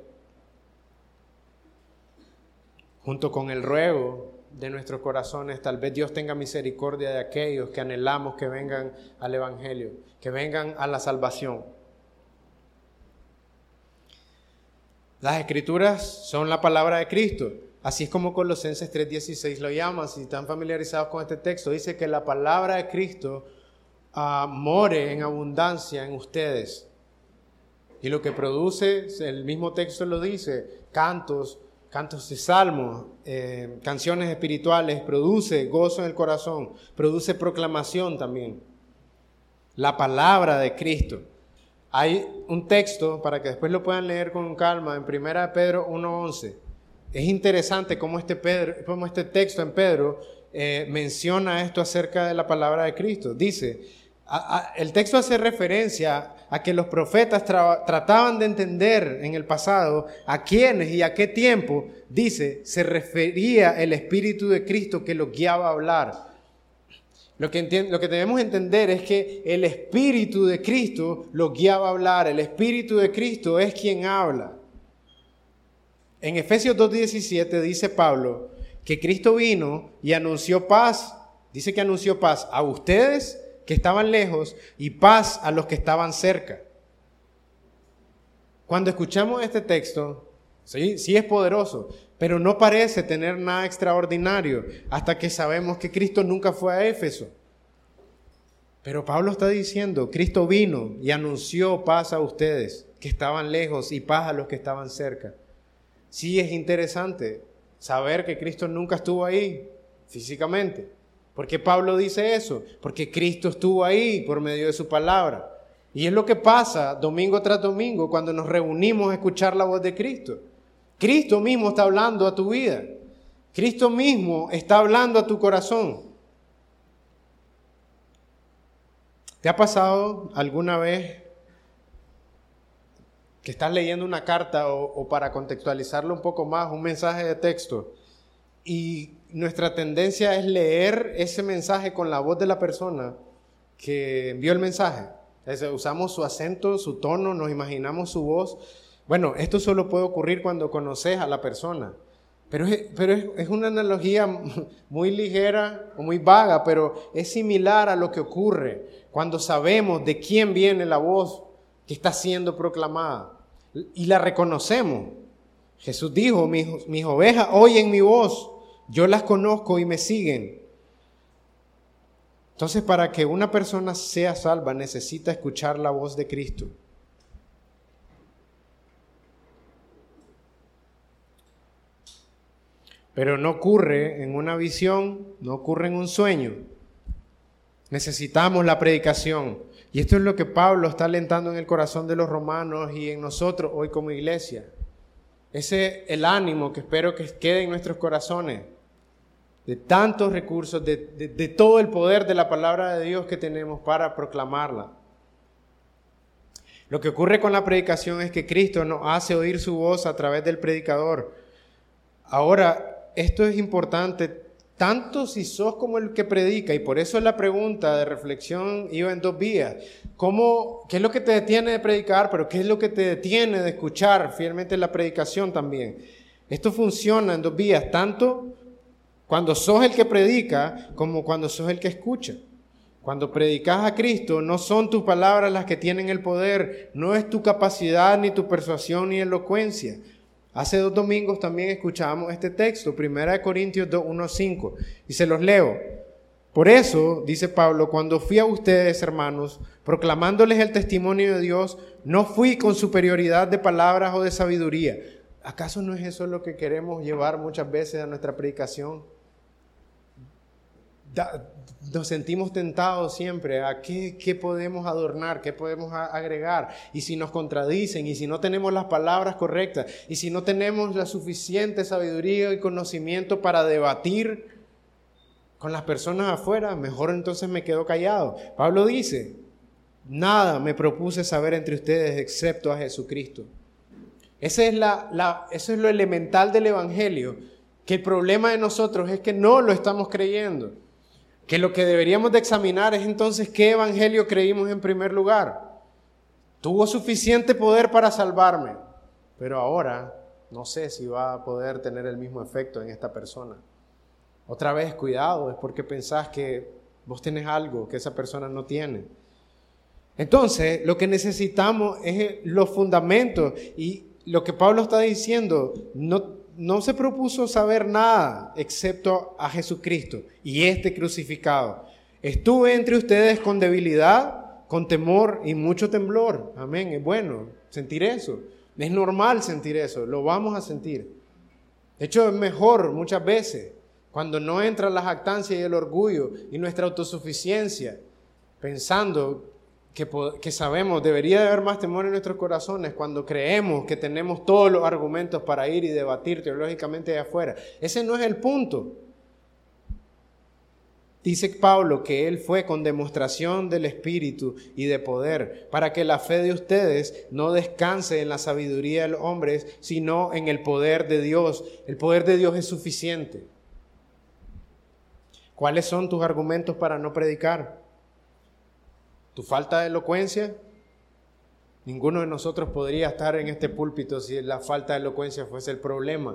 Junto con el ruego de nuestros corazones, tal vez Dios tenga misericordia de aquellos que anhelamos que vengan al Evangelio, que vengan a la salvación. Las Escrituras son la palabra de Cristo. Así es como Colosenses tres dieciséis lo llama. Si están familiarizados con este texto, dice que la palabra de Cristo uh, more en abundancia en ustedes. Y lo que produce, el mismo texto lo dice, cantos, cantos de salmos, eh, canciones espirituales, produce gozo en el corazón, produce proclamación también. La palabra de Cristo. Hay un texto, para que después lo puedan leer con calma, en primera de Pedro uno once. Es interesante cómo este, Pedro, cómo este texto en Pedro eh, menciona esto acerca de la palabra de Cristo. Dice, a, a, el texto hace referencia a que los profetas tra, trataban de entender en el pasado a quiénes y a qué tiempo, dice, se refería el Espíritu de Cristo que los guiaba a hablar. Lo que, enti- lo que debemos entender es que el Espíritu de Cristo los guiaba a hablar. El Espíritu de Cristo es quien habla. En Efesios dos diecisiete dice Pablo que Cristo vino y anunció paz. Dice que anunció paz a ustedes que estaban lejos y paz a los que estaban cerca. Cuando escuchamos este texto, sí, sí es poderoso, pero no parece tener nada extraordinario hasta que sabemos que Cristo nunca fue a Éfeso. Pero Pablo está diciendo, Cristo vino y anunció paz a ustedes que estaban lejos y paz a los que estaban cerca. Sí es interesante saber que Cristo nunca estuvo ahí físicamente. ¿Por qué Pablo dice eso? Porque Cristo estuvo ahí por medio de su palabra. Y es lo que pasa domingo tras domingo cuando nos reunimos a escuchar la voz de Cristo. Cristo mismo está hablando a tu vida. Cristo mismo está hablando a tu corazón. ¿Te ha pasado alguna vez que estás leyendo una carta o, o para contextualizarlo un poco más, un mensaje de texto, y nuestra tendencia es leer ese mensaje con la voz de la persona que envió el mensaje? Es, usamos su acento, su tono, nos imaginamos su voz. Bueno, esto solo puede ocurrir cuando conoces a la persona, pero, es, pero es, es una analogía muy ligera o muy vaga, pero es similar a lo que ocurre cuando sabemos de quién viene la voz que está siendo proclamada y la reconocemos. Jesús dijo, mis, mis ovejas oyen mi voz, yo las conozco y me siguen. Entonces, para que una persona sea salva, necesita escuchar la voz de Cristo. Pero no ocurre en una visión, no ocurre en un sueño. Necesitamos la predicación. Y esto es lo que Pablo está alentando en el corazón de los romanos y en nosotros hoy como iglesia. Ese es el ánimo que espero que quede en nuestros corazones. De tantos recursos, de, de, de todo el poder de la palabra de Dios que tenemos para proclamarla. Lo que ocurre con la predicación es que Cristo nos hace oír su voz a través del predicador. Ahora, esto es importante tanto si sos como el que predica, y por eso la pregunta de reflexión iba en dos vías. ¿Cómo, ¿Qué es lo que te detiene de predicar? Pero ¿qué es lo que te detiene de escuchar fielmente la predicación también? Esto funciona en dos vías, tanto cuando sos el que predica como cuando sos el que escucha. Cuando predicas a Cristo, no son tus palabras las que tienen el poder, no es tu capacidad, ni tu persuasión, ni elocuencia. Hace dos domingos también escuchábamos este texto, primera de Corintios dos, uno, cinco, y se los leo. Por eso, dice Pablo, cuando fui a ustedes, hermanos, proclamándoles el testimonio de Dios, no fui con superioridad de palabras o de sabiduría. ¿Acaso no es eso lo que queremos llevar muchas veces a nuestra predicación? da, nos sentimos tentados siempre a qué, qué podemos adornar, qué podemos a, agregar. Y si nos contradicen, y si no tenemos las palabras correctas, y si no tenemos la suficiente sabiduría y conocimiento para debatir con las personas afuera, mejor entonces me quedo callado. Pablo dice, nada me propuse saber entre ustedes excepto a Jesucristo. Ese es, la, la, eso es lo elemental del Evangelio, que el problema de nosotros es que no lo estamos creyendo. Que lo que deberíamos de examinar es entonces qué evangelio creímos en primer lugar. Tuvo suficiente poder para salvarme, pero ahora no sé si va a poder tener el mismo efecto en esta persona. Otra vez, cuidado, es porque pensás que vos tenés algo que esa persona no tiene. Entonces, lo que necesitamos es los fundamentos, y lo que Pablo está diciendo, no No se propuso saber nada excepto a Jesucristo y este crucificado. Estuve entre ustedes con debilidad, con temor y mucho temblor. Amén. Es bueno sentir eso. Es normal sentir eso. Lo vamos a sentir. De hecho, es mejor muchas veces cuando no entra la jactancia y el orgullo y nuestra autosuficiencia, pensando Que, que sabemos, debería de haber más temor en nuestros corazones cuando creemos que tenemos todos los argumentos para ir y debatir teológicamente de afuera. Ese no es el punto. Dice Pablo que él fue con demostración del Espíritu y de poder, para que la fe de ustedes no descanse en la sabiduría de los hombres, sino en el poder de Dios. El poder de Dios es suficiente. ¿Cuáles son tus argumentos para no predicar? ¿Tu falta de elocuencia? Ninguno de nosotros podría estar en este púlpito si la falta de elocuencia fuese el problema.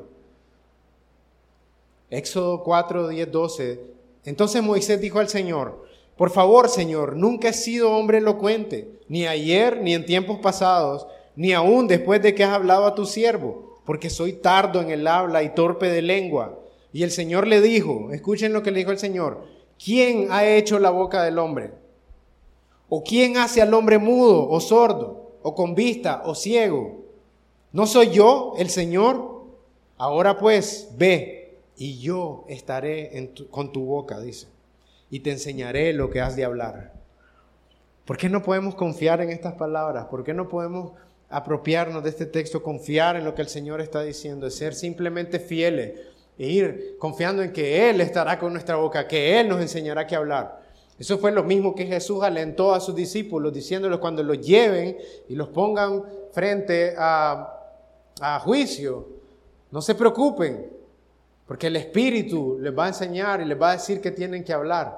Éxodo cuatro, diez, doce. Entonces Moisés dijo al Señor, por favor, Señor, nunca he sido hombre elocuente, ni ayer, ni en tiempos pasados, ni aún después de que has hablado a tu siervo, porque soy tardo en el habla y torpe de lengua. Y el Señor le dijo, escuchen lo que le dijo el Señor, ¿quién ha hecho la boca del hombre? ¿O quién hace al hombre mudo o sordo, o con vista o ciego? ¿No soy yo el Señor? Ahora pues, ve, y yo estaré en tu, con tu boca, dice, y te enseñaré lo que has de hablar. ¿Por qué no podemos confiar en estas palabras? ¿Por qué no podemos apropiarnos de este texto, confiar en lo que el Señor está diciendo, ser simplemente fieles e ir confiando en que Él estará con nuestra boca, que Él nos enseñará qué hablar? Eso fue lo mismo que Jesús alentó a sus discípulos, diciéndoles cuando los lleven y los pongan frente a, a juicio, no se preocupen, porque el Espíritu les va a enseñar y les va a decir que tienen que hablar.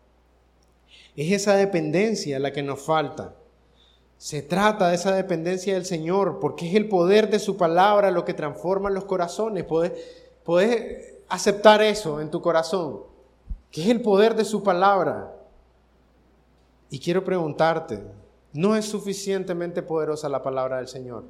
Es esa dependencia la que nos falta. Se trata de esa dependencia del Señor, porque es el poder de su palabra lo que transforma los corazones. Podés, podés aceptar eso en tu corazón, que es el poder de su palabra. Y quiero preguntarte, ¿no es suficientemente poderosa la palabra del Señor?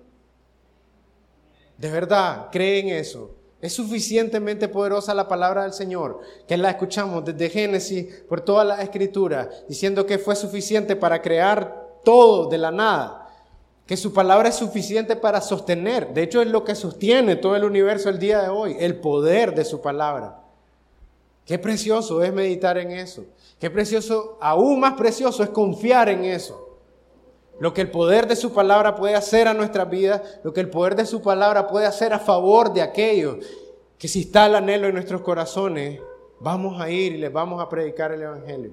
¿De verdad creen eso? ¿Es suficientemente poderosa la palabra del Señor? Que la escuchamos desde Génesis por toda la Escritura, diciendo que fue suficiente para crear todo de la nada. Que su palabra es suficiente para sostener. De hecho, es lo que sostiene todo el universo el día de hoy, el poder de su palabra. Qué precioso es meditar en eso. Qué precioso, aún más precioso es confiar en eso. Lo que el poder de su palabra puede hacer a nuestras vidas, lo que el poder de su palabra puede hacer a favor de aquellos que si está el anhelo en nuestros corazones, vamos a ir y les vamos a predicar el Evangelio.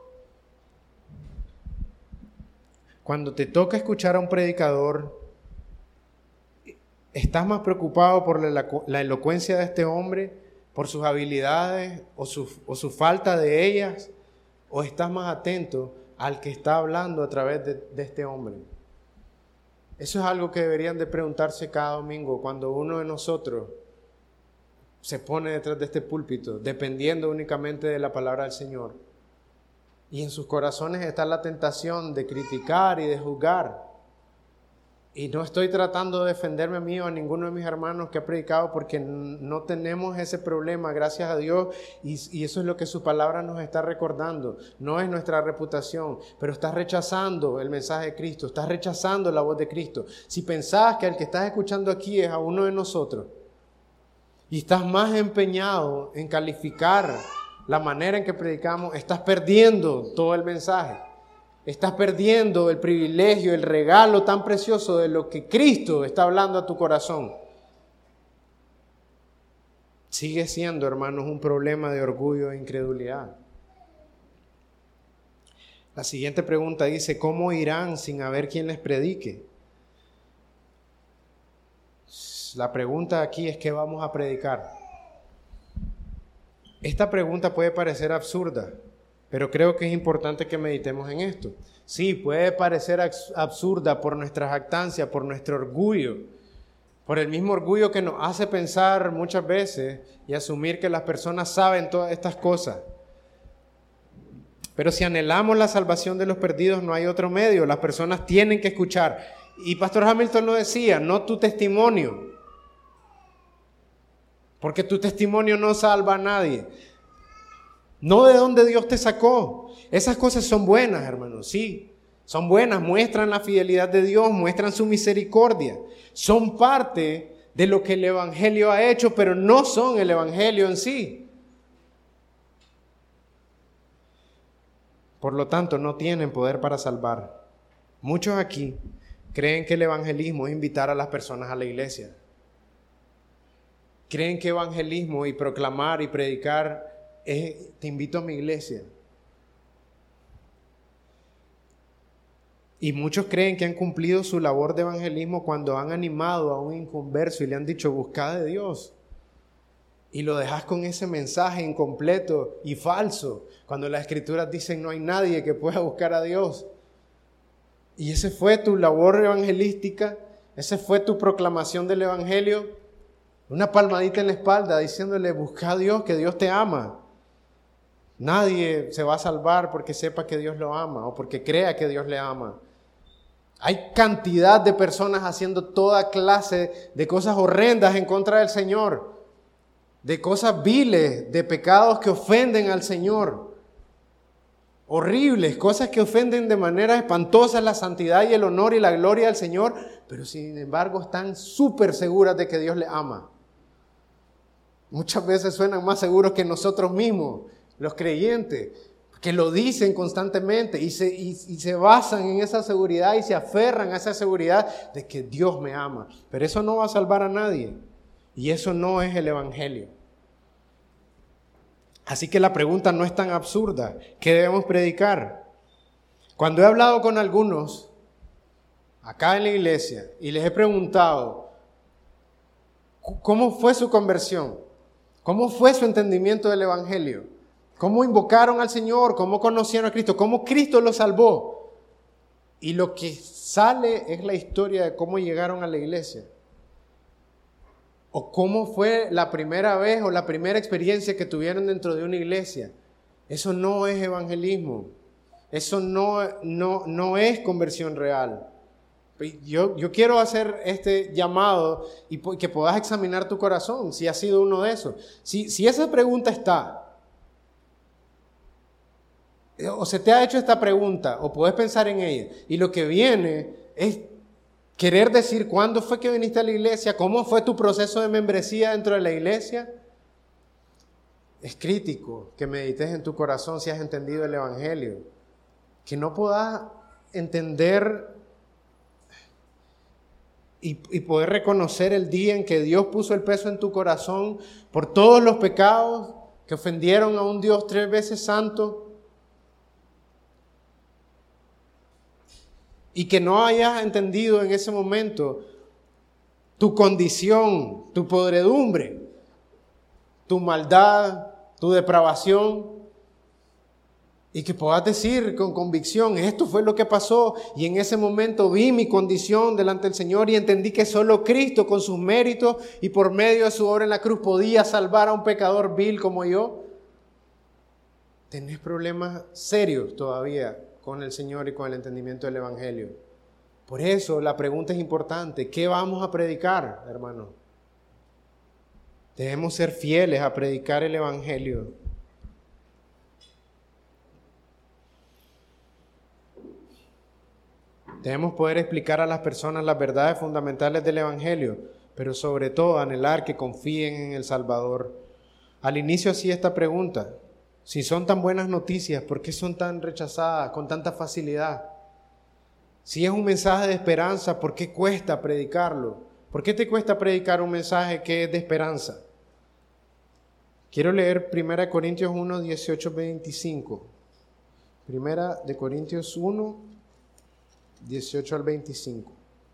Cuando te toca escuchar a un predicador, ¿estás más preocupado por la, la elocuencia de este hombre, por sus habilidades o su, o su falta de ellas? ¿O estás más atento al que está hablando a través de, de este hombre? Eso es algo que deberían de preguntarse cada domingo cuando uno de nosotros se pone detrás de este púlpito, dependiendo únicamente de la palabra del Señor. Y en sus corazones está la tentación de criticar y de juzgar. Y no estoy tratando de defenderme a mí o a ninguno de mis hermanos que ha predicado, porque no tenemos ese problema, gracias a Dios, y, y eso es lo que su palabra nos está recordando. No es nuestra reputación, pero estás rechazando el mensaje de Cristo, estás rechazando la voz de Cristo. Si pensás que el que estás escuchando aquí es a uno de nosotros, y estás más empeñado en calificar la manera en que predicamos, estás perdiendo todo el mensaje. Estás perdiendo el privilegio, el regalo tan precioso de lo que Cristo está hablando a tu corazón. Sigue siendo, hermanos, un problema de orgullo e incredulidad. La siguiente pregunta dice, ¿cómo irán sin haber quien les predique? La pregunta aquí es, ¿qué vamos a predicar? Esta pregunta puede parecer absurda, pero creo que es importante que meditemos en esto. Sí, puede parecer absurda por nuestra jactancia, por nuestro orgullo, por el mismo orgullo que nos hace pensar muchas veces y asumir que las personas saben todas estas cosas. Pero si anhelamos la salvación de los perdidos, no hay otro medio. Las personas tienen que escuchar. Y Pastor Hamilton lo decía, no tu testimonio, porque tu testimonio no salva a nadie. No de dónde Dios te sacó. Esas cosas son buenas, hermanos, sí. Son buenas, muestran la fidelidad de Dios, muestran su misericordia. Son parte de lo que el Evangelio ha hecho, pero no son el Evangelio en sí. Por lo tanto, no tienen poder para salvar. Muchos aquí creen que el evangelismo es invitar a las personas a la iglesia. Creen que evangelismo y proclamar y predicar es, te invito a mi iglesia. Y muchos creen que han cumplido su labor de evangelismo cuando han animado a un inconverso y le han dicho, busca de Dios. Y lo dejas con ese mensaje incompleto y falso, cuando las escrituras dicen no hay nadie que pueda buscar a Dios. Y ese fue tu labor evangelística, esa fue tu proclamación del evangelio, una palmadita en la espalda diciéndole busca a Dios, que Dios te ama. Nadie se va a salvar porque sepa que Dios lo ama o porque crea que Dios le ama. Hay cantidad de personas haciendo toda clase de cosas horrendas en contra del Señor, de cosas viles, de pecados que ofenden al Señor, horribles, cosas que ofenden de manera espantosa la santidad y el honor y la gloria del Señor, pero sin embargo están súper seguras de que Dios les ama. Muchas veces suenan más seguros que nosotros mismos, los creyentes, que lo dicen constantemente y se, y, y se basan en esa seguridad y se aferran a esa seguridad de que Dios me ama. Pero eso no va a salvar a nadie y eso no es el evangelio. Así que la pregunta no es tan absurda. ¿Qué debemos predicar? Cuando he hablado con algunos acá en la iglesia y les he preguntado ¿cómo fue su conversión? ¿Cómo fue su entendimiento del evangelio? ¿Cómo invocaron al Señor? ¿Cómo conocieron a Cristo? ¿Cómo Cristo los salvó? Y lo que sale es la historia de cómo llegaron a la iglesia. O cómo fue la primera vez o la primera experiencia que tuvieron dentro de una iglesia. Eso no es evangelismo. Eso no, no, no es conversión real. Yo, yo quiero hacer este llamado y que puedas examinar tu corazón si ha sido uno de esos. Si, si esa pregunta está, o se te ha hecho esta pregunta, o puedes pensar en ella, y lo que viene es querer decir cuándo fue que viniste a la iglesia, cómo fue tu proceso de membresía dentro de la iglesia, es crítico que medites en tu corazón si has entendido el evangelio, que no puedas entender y, y poder reconocer el día en que Dios puso el peso en tu corazón por todos los pecados que ofendieron a un Dios tres veces santo, y que no hayas entendido en ese momento tu condición, tu podredumbre, tu maldad, tu depravación, y que puedas decir con convicción, esto fue lo que pasó, y en ese momento vi mi condición delante del Señor y entendí que solo Cristo con sus méritos y por medio de su obra en la cruz podía salvar a un pecador vil como yo. Tenés problemas serios todavía con el Señor y con el entendimiento del evangelio. Por eso la pregunta es importante. ¿Qué vamos a predicar, hermano? Debemos ser fieles a predicar el evangelio. Debemos poder explicar a las personas las verdades fundamentales del evangelio, pero sobre todo anhelar que confíen en el Salvador. Al inicio hacía esta pregunta: Si son tan buenas noticias, ¿por qué son tan rechazadas con tanta facilidad? Si es un mensaje de esperanza, ¿por qué cuesta predicarlo? ¿Por qué te cuesta predicar un mensaje que es de esperanza? Quiero leer primera de Corintios uno, dieciocho, veinticinco. Primera de Corintios uno, dieciocho al veinticinco.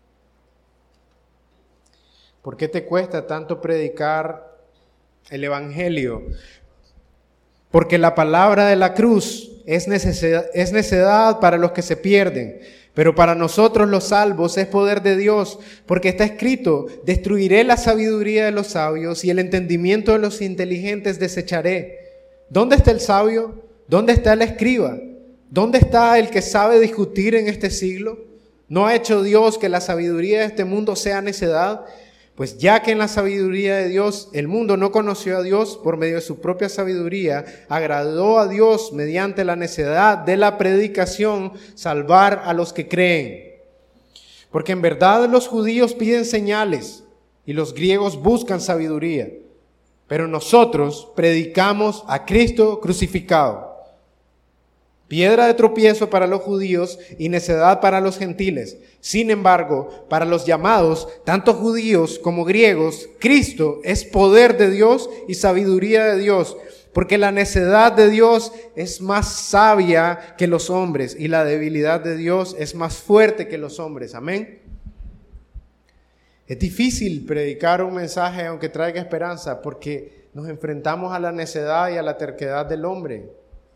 ¿Por qué te cuesta tanto predicar el Evangelio? Porque la palabra de la cruz es necesidad, es necedad para los que se pierden, pero para nosotros los salvos es poder de Dios, porque está escrito: destruiré la sabiduría de los sabios y el entendimiento de los inteligentes desecharé. ¿Dónde está el sabio? ¿Dónde está el escriba? ¿Dónde está el que sabe discutir en este siglo? ¿No ha hecho Dios que la sabiduría de este mundo sea necedad? Pues ya que en la sabiduría de Dios el mundo no conoció a Dios por medio de su propia sabiduría, agradó a Dios mediante la necedad de la predicación salvar a los que creen. Porque en verdad los judíos piden señales y los griegos buscan sabiduría, pero nosotros predicamos a Cristo crucificado, piedra de tropiezo para los judíos y necedad para los gentiles. Sin embargo, para los llamados, tanto judíos como griegos, Cristo es poder de Dios y sabiduría de Dios, porque la necedad de Dios es más sabia que los hombres y la debilidad de Dios es más fuerte que los hombres. Amén. Es difícil predicar un mensaje aunque traiga esperanza, porque nos enfrentamos a la necedad y a la terquedad del hombre.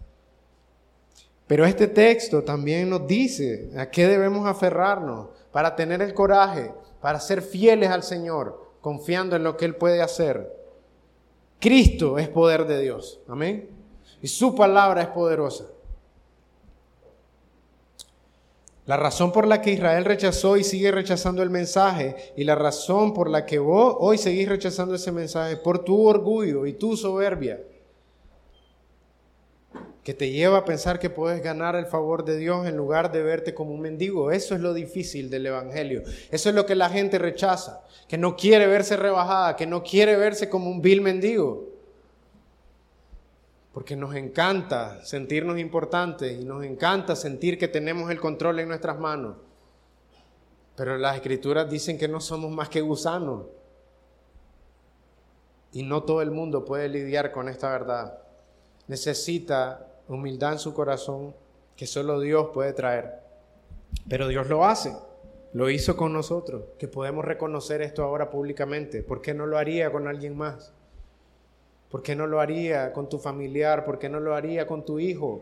Pero este texto también nos dice a qué debemos aferrarnos para tener el coraje, para ser fieles al Señor, confiando en lo que Él puede hacer. Cristo es poder de Dios, amén, y su palabra es poderosa. La razón por la que Israel rechazó y sigue rechazando el mensaje, y la razón por la que vos hoy seguís rechazando ese mensaje, por tu orgullo y tu soberbia, que te lleva a pensar que puedes ganar el favor de Dios en lugar de verte como un mendigo. Eso es lo difícil del Evangelio. Eso es lo que la gente rechaza, que no quiere verse rebajada, que no quiere verse como un vil mendigo. Porque nos encanta sentirnos importantes y nos encanta sentir que tenemos el control en nuestras manos. Pero las Escrituras dicen que no somos más que gusanos. Y no todo el mundo puede lidiar con esta verdad. Necesita humildad en su corazón que solo Dios puede traer. Pero Dios lo hace, lo hizo con nosotros, que podemos reconocer esto ahora públicamente. ¿Por qué no lo haría con alguien más? ¿Por qué no lo haría con tu familiar? ¿Por qué no lo haría con tu hijo?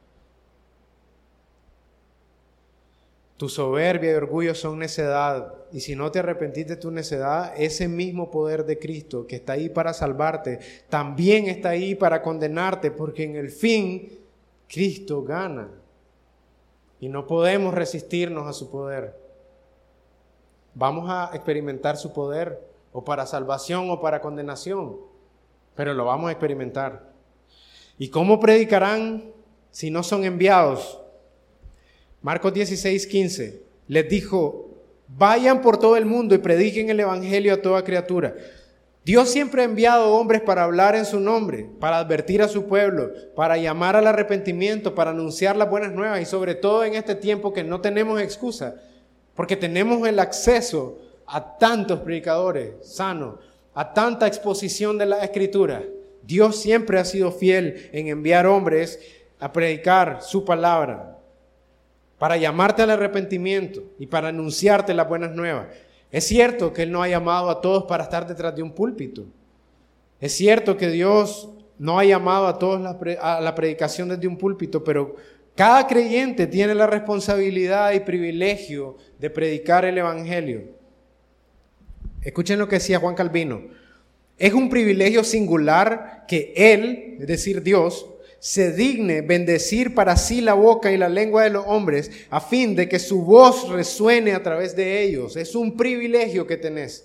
Tu soberbia y orgullo son necedad, y si no te arrepentís de tu necedad, ese mismo poder de Cristo que está ahí para salvarte, también está ahí para condenarte, porque en el fin Cristo gana y no podemos resistirnos a su poder. Vamos a experimentar su poder, o para salvación o para condenación, pero lo vamos a experimentar. ¿Y cómo predicarán si no son enviados? Marcos dieciséis, quince, les dijo: vayan por todo el mundo y prediquen el Evangelio a toda criatura. Dios siempre ha enviado hombres para hablar en su nombre, para advertir a su pueblo, para llamar al arrepentimiento, para anunciar las buenas nuevas, y sobre todo en este tiempo que no tenemos excusa, porque tenemos el acceso a tantos predicadores sanos, a tanta exposición de la Escritura. Dios siempre ha sido fiel en enviar hombres a predicar su palabra, para llamarte al arrepentimiento y para anunciarte las buenas nuevas. Es cierto que Él no ha llamado a todos para estar detrás de un púlpito. Es cierto que Dios no ha llamado a todos a la predicación desde un púlpito, pero cada creyente tiene la responsabilidad y privilegio de predicar el Evangelio. Escuchen lo que decía Juan Calvino. Es un privilegio singular que Él, es decir, Dios, se digne bendecir para sí la boca y la lengua de los hombres, a fin de que su voz resuene a través de ellos. Es un privilegio que tenés.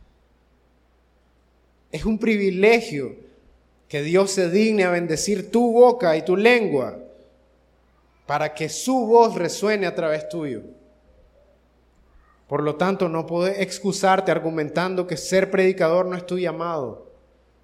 Es un privilegio que Dios se digne a bendecir tu boca y tu lengua, para que su voz resuene a través tuyo. Por lo tanto, no podés excusarte argumentando que ser predicador no es tu llamado.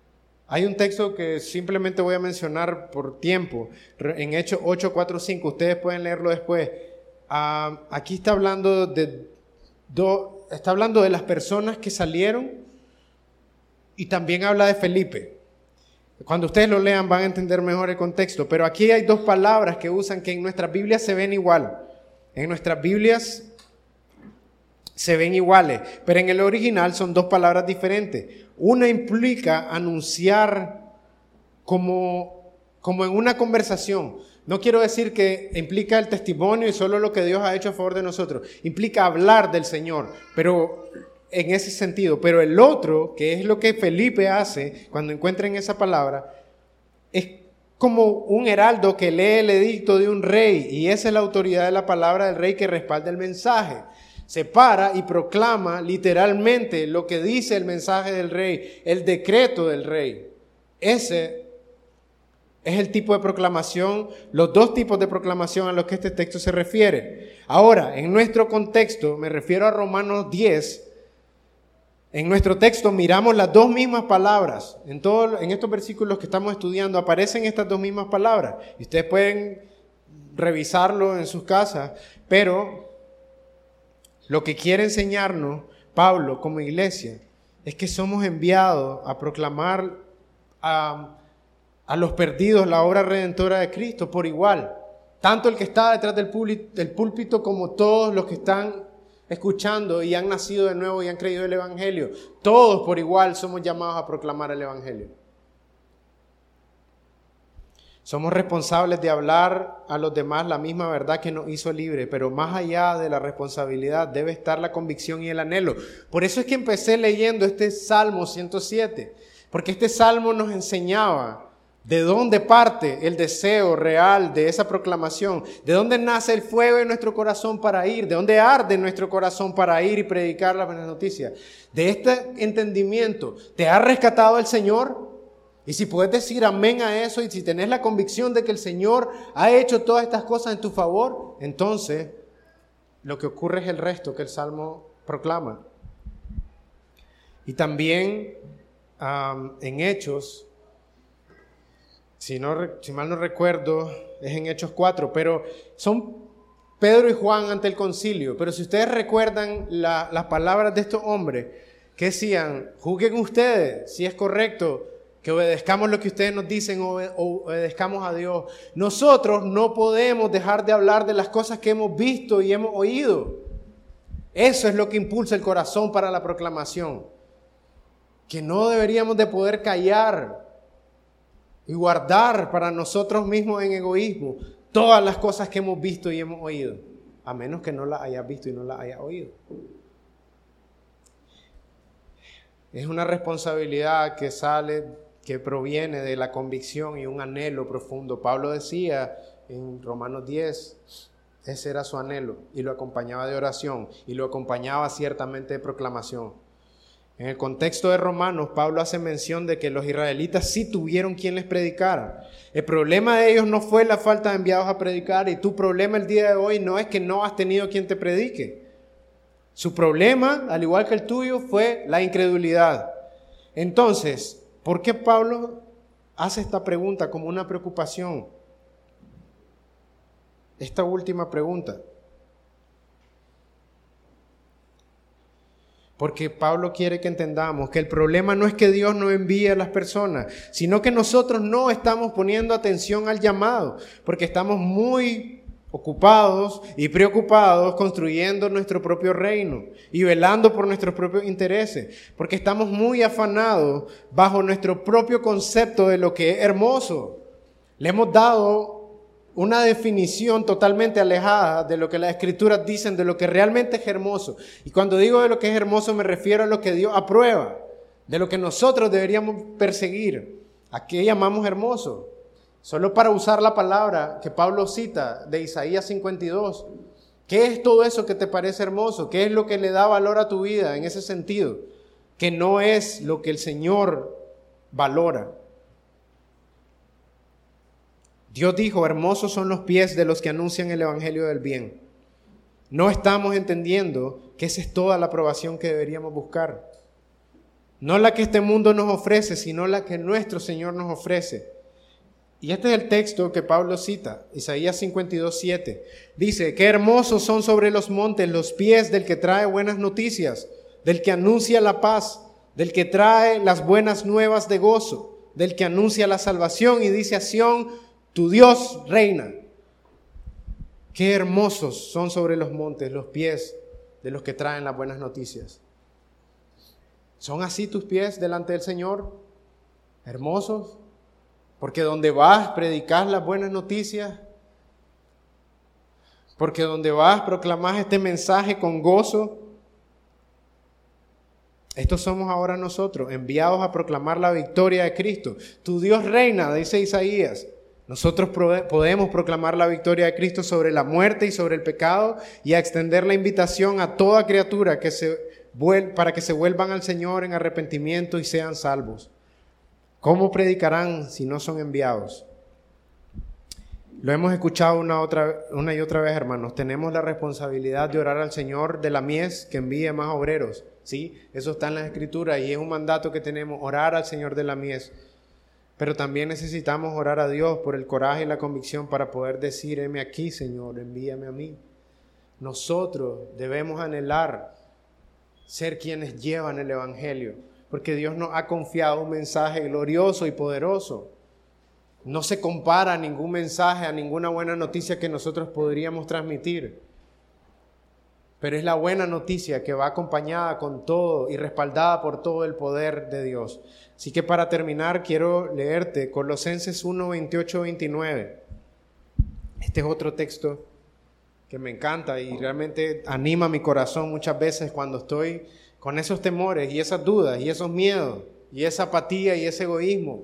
Hay un texto que simplemente voy a mencionar por tiempo, en Hechos ocho, cuatro, cinco, ustedes pueden leerlo después. Uh, aquí está hablando de, do, está hablando de las personas que salieron y también habla de Felipe. Cuando ustedes lo lean van a entender mejor el contexto, pero aquí hay dos palabras que usan que en nuestras Biblias se ven igual. En nuestras Biblias se ven iguales, pero en el original son dos palabras diferentes. Una implica anunciar como, como en una conversación. No quiero decir que implica el testimonio y solo lo que Dios ha hecho a favor de nosotros. Implica hablar del Señor, pero en ese sentido. Pero el otro, que es lo que Felipe hace cuando encuentren esa palabra, es como un heraldo que lee el edicto de un rey, y esa es la autoridad de la palabra del rey que respalda el mensaje. Se para y proclama literalmente lo que dice el mensaje del rey, el decreto del rey. Ese es el tipo de proclamación, los dos tipos de proclamación a los que este texto se refiere. Ahora, en nuestro contexto, me refiero a Romanos diez, en nuestro texto miramos las dos mismas palabras. En, todo, en estos versículos que estamos estudiando aparecen estas dos mismas palabras. Y ustedes pueden revisarlo en sus casas, pero lo que quiere enseñarnos Pablo como iglesia es que somos enviados a proclamar a, a los perdidos la obra redentora de Cristo por igual. Tanto el que está detrás del púlpito, del púlpito como todos los que están escuchando y han nacido de nuevo y han creído el Evangelio. Todos por igual somos llamados a proclamar el Evangelio. Somos responsables de hablar a los demás la misma verdad que nos hizo libre, pero más allá de la responsabilidad debe estar la convicción y el anhelo. Por eso es que empecé leyendo este Salmo ciento siete, porque este Salmo nos enseñaba de dónde parte el deseo real de esa proclamación, de dónde nace el fuego en nuestro corazón para ir, de dónde arde nuestro corazón para ir y predicar las buenas noticias. De este entendimiento, ¿te ha rescatado el Señor? Y si puedes decir amén a eso, y si tenés la convicción de que el Señor ha hecho todas estas cosas en tu favor, entonces lo que ocurre es el resto que el Salmo proclama. Y también um, en Hechos, si, no, si mal no recuerdo, es en Hechos cuatro, pero son Pedro y Juan ante el concilio. Pero si ustedes recuerdan la, las palabras de estos hombres, que decían, juzguen ustedes si es correcto que obedezcamos lo que ustedes nos dicen o obedezcamos a Dios. Nosotros no podemos dejar de hablar de las cosas que hemos visto y hemos oído. Eso es lo que impulsa el corazón para la proclamación. Que no deberíamos de poder callar y guardar para nosotros mismos en egoísmo todas las cosas que hemos visto y hemos oído, a menos que no las hayas visto y no las hayas oído. Es una responsabilidad que sale, que proviene de la convicción y un anhelo profundo. Pablo decía en Romanos diez, ese era su anhelo, y lo acompañaba de oración, y lo acompañaba ciertamente de proclamación. En el contexto de Romanos, Pablo hace mención de que los israelitas sí tuvieron quien les predicara. El problema de ellos no fue la falta de enviados a predicar, y tu problema el día de hoy no es que no has tenido quien te predique. Su problema, al igual que el tuyo, fue la incredulidad. Entonces, ¿por qué Pablo hace esta pregunta como una preocupación? Esta última pregunta. Porque Pablo quiere que entendamos que el problema no es que Dios no envíe a las personas, sino que nosotros no estamos poniendo atención al llamado, porque estamos muy ocupados y preocupados construyendo nuestro propio reino y velando por nuestros propios intereses, porque estamos muy afanados bajo nuestro propio concepto de lo que es hermoso. Le hemos dado una definición totalmente alejada de lo que las Escrituras dicen de lo que realmente es hermoso. Y cuando digo de lo que es hermoso me refiero a lo que Dios aprueba, de lo que nosotros deberíamos perseguir. ¿A qué llamamos hermoso? Solo para usar la palabra que Pablo cita de Isaías cincuenta y dos. ¿Qué es todo eso que te parece hermoso? ¿Qué es lo que le da valor a tu vida en ese sentido? Que no es lo que el Señor valora. Dios dijo, hermosos son los pies de los que anuncian el evangelio del bien. No estamos entendiendo que esa es toda la aprobación que deberíamos buscar. No la que este mundo nos ofrece, sino la que nuestro Señor nos ofrece. Y este es el texto que Pablo cita, Isaías cincuenta y dos, siete. Dice, qué hermosos son sobre los montes los pies del que trae buenas noticias, del que anuncia la paz, del que trae las buenas nuevas de gozo, del que anuncia la salvación y dice a Sión, tu Dios reina. Qué hermosos son sobre los montes los pies de los que traen las buenas noticias. ¿Son así tus pies delante del Señor? Hermosos. Porque donde vas predicas las buenas noticias. Porque donde vas proclamas este mensaje con gozo. Estos somos ahora nosotros, enviados a proclamar la victoria de Cristo. Tu Dios reina, dice Isaías. Nosotros podemos proclamar la victoria de Cristo sobre la muerte y sobre el pecado y a extender la invitación a toda criatura que se vuel- para que se vuelvan al Señor en arrepentimiento y sean salvos. ¿Cómo predicarán si no son enviados? Lo hemos escuchado una, otra, una y otra vez, hermanos. Tenemos la responsabilidad de orar al Señor de la mies que envíe más obreros. ¿Sí? Eso está en las Escrituras y es un mandato que tenemos, orar al Señor de la mies. Pero también necesitamos orar a Dios por el coraje y la convicción para poder decir, heme aquí, Señor, envíame a mí. Nosotros debemos anhelar ser quienes llevan el Evangelio, porque Dios nos ha confiado un mensaje glorioso y poderoso. No se compara a ningún mensaje, a ninguna buena noticia que nosotros podríamos transmitir. Pero es la buena noticia que va acompañada con todo y respaldada por todo el poder de Dios. Así que para terminar quiero leerte Colosenses uno, veintiocho, veintinueve. Este es otro texto que me encanta y realmente anima mi corazón muchas veces cuando estoy con esos temores y esas dudas y esos miedos y esa apatía y ese egoísmo.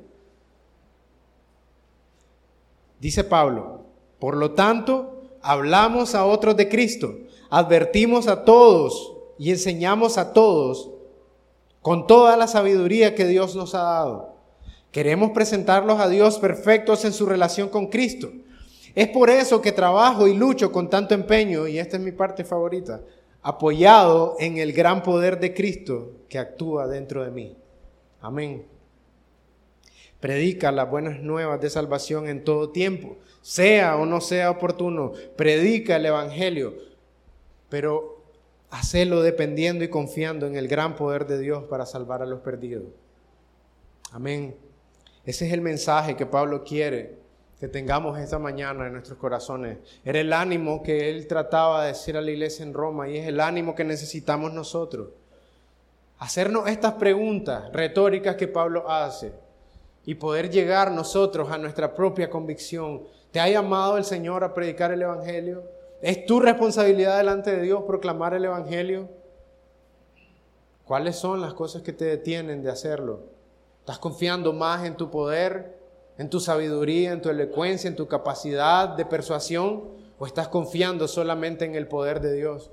Dice Pablo, por lo tanto, hablamos a otros de Cristo, advertimos a todos y enseñamos a todos con toda la sabiduría que Dios nos ha dado. Queremos presentarlos a Dios perfectos en su relación con Cristo. Es por eso que trabajo y lucho con tanto empeño, y esta es mi parte favorita, apoyado en el gran poder de Cristo que actúa dentro de mí. Amén. Predica las buenas nuevas de salvación en todo tiempo, sea o no sea oportuno. Predica el Evangelio, pero hacelo dependiendo y confiando en el gran poder de Dios para salvar a los perdidos. Amén. Ese es el mensaje que Pablo quiere que tengamos esta mañana en nuestros corazones. Era el ánimo que él trataba de decir a la iglesia en Roma y es el ánimo que necesitamos nosotros. Hacernos estas preguntas retóricas que Pablo hace y poder llegar nosotros a nuestra propia convicción. ¿Te ha llamado el Señor a predicar el Evangelio? ¿Es tu responsabilidad delante de Dios proclamar el Evangelio? ¿Cuáles son las cosas que te detienen de hacerlo? ¿Estás confiando más en tu poder, en tu sabiduría, en tu elocuencia, en tu capacidad de persuasión? ¿O estás confiando solamente en el poder de Dios?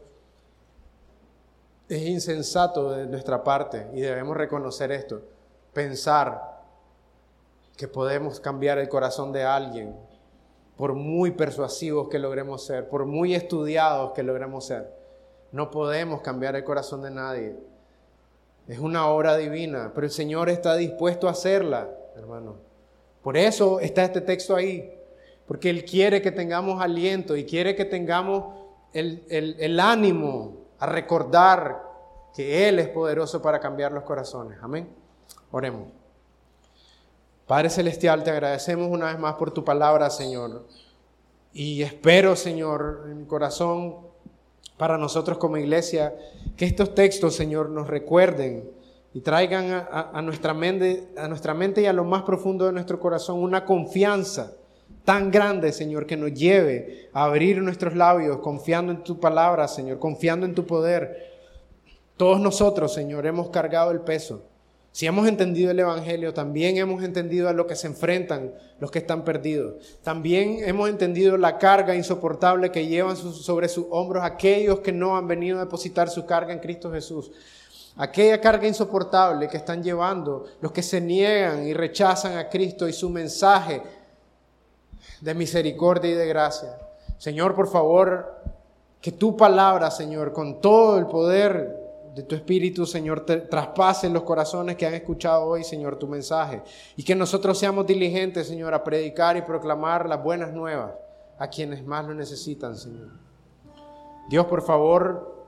Es insensato de nuestra parte y debemos reconocer esto. Pensar que podemos cambiar el corazón de alguien por muy persuasivos que logremos ser, por muy estudiados que logremos ser. No podemos cambiar el corazón de nadie. Es una obra divina, pero el Señor está dispuesto a hacerla, hermano. Por eso está este texto ahí, porque Él quiere que tengamos aliento y quiere que tengamos el, el, el ánimo a recordar que Él es poderoso para cambiar los corazones. Amén. Oremos. Padre Celestial, te agradecemos una vez más por tu palabra, Señor. Y espero, Señor, en mi corazón, para nosotros como iglesia, que estos textos, Señor, nos recuerden y traigan a, a, a, nuestra mente, a nuestra mente y a lo más profundo de nuestro corazón una confianza tan grande, Señor, que nos lleve a abrir nuestros labios confiando en tu palabra, Señor, confiando en tu poder. Todos nosotros, Señor, hemos cargado el peso. Si hemos entendido el Evangelio, también hemos entendido a lo que se enfrentan los que están perdidos. También hemos entendido la carga insoportable que llevan sobre sus hombros aquellos que no han venido a depositar su carga en Cristo Jesús. Aquella carga insoportable que están llevando los que se niegan y rechazan a Cristo y su mensaje de misericordia y de gracia. Señor, por favor, que tu palabra, Señor, con todo el poder de tu Espíritu, Señor, te traspase los corazones que han escuchado hoy, Señor, tu mensaje. Y que nosotros seamos diligentes, Señor, a predicar y proclamar las buenas nuevas a quienes más lo necesitan, Señor. Dios, por favor,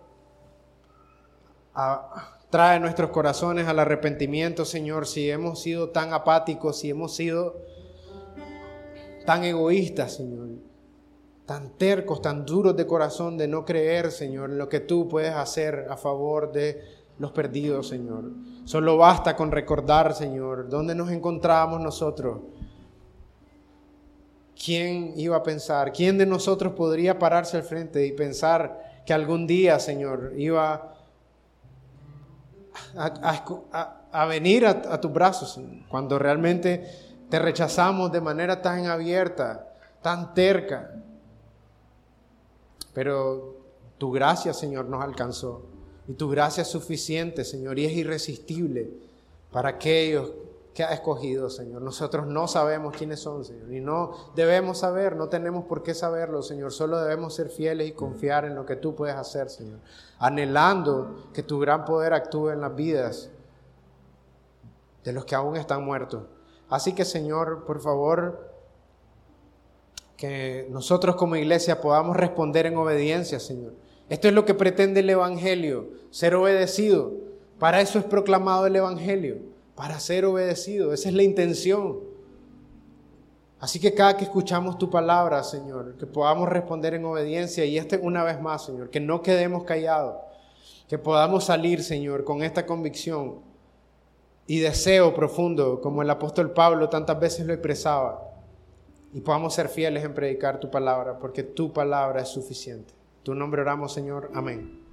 a, trae nuestros corazones al arrepentimiento, Señor, si hemos sido tan apáticos, si hemos sido tan egoístas, Señor, tan tercos, tan duros de corazón de no creer, Señor, en lo que tú puedes hacer a favor de los perdidos, Señor. Solo basta con recordar, Señor, dónde nos encontrábamos nosotros. ¿Quién iba a pensar? ¿Quién de nosotros podría pararse al frente y pensar que algún día, Señor, iba a, a, a, a venir a, a tus brazos, Señor, cuando realmente te rechazamos de manera tan abierta, tan terca? Pero tu gracia, Señor, nos alcanzó. Y tu gracia es suficiente, Señor, y es irresistible para aquellos que has escogido, Señor. Nosotros no sabemos quiénes son, Señor, y no debemos saber, no tenemos por qué saberlo, Señor. Solo debemos ser fieles y confiar en lo que tú puedes hacer, Señor, anhelando que tu gran poder actúe en las vidas de los que aún están muertos. Así que, Señor, por favor, que nosotros como iglesia podamos responder en obediencia, Señor. Esto es lo que pretende el Evangelio, ser obedecido. Para eso es proclamado el Evangelio, para ser obedecido. Esa es la intención. Así que cada que escuchamos tu palabra, Señor, que podamos responder en obediencia. Y este una vez más, Señor, que no quedemos callados, que podamos salir, Señor, con esta convicción y deseo profundo, como el apóstol Pablo tantas veces lo expresaba. Y podamos ser fieles en predicar tu palabra, porque tu palabra es suficiente. En tu nombre oramos, Señor. Amén.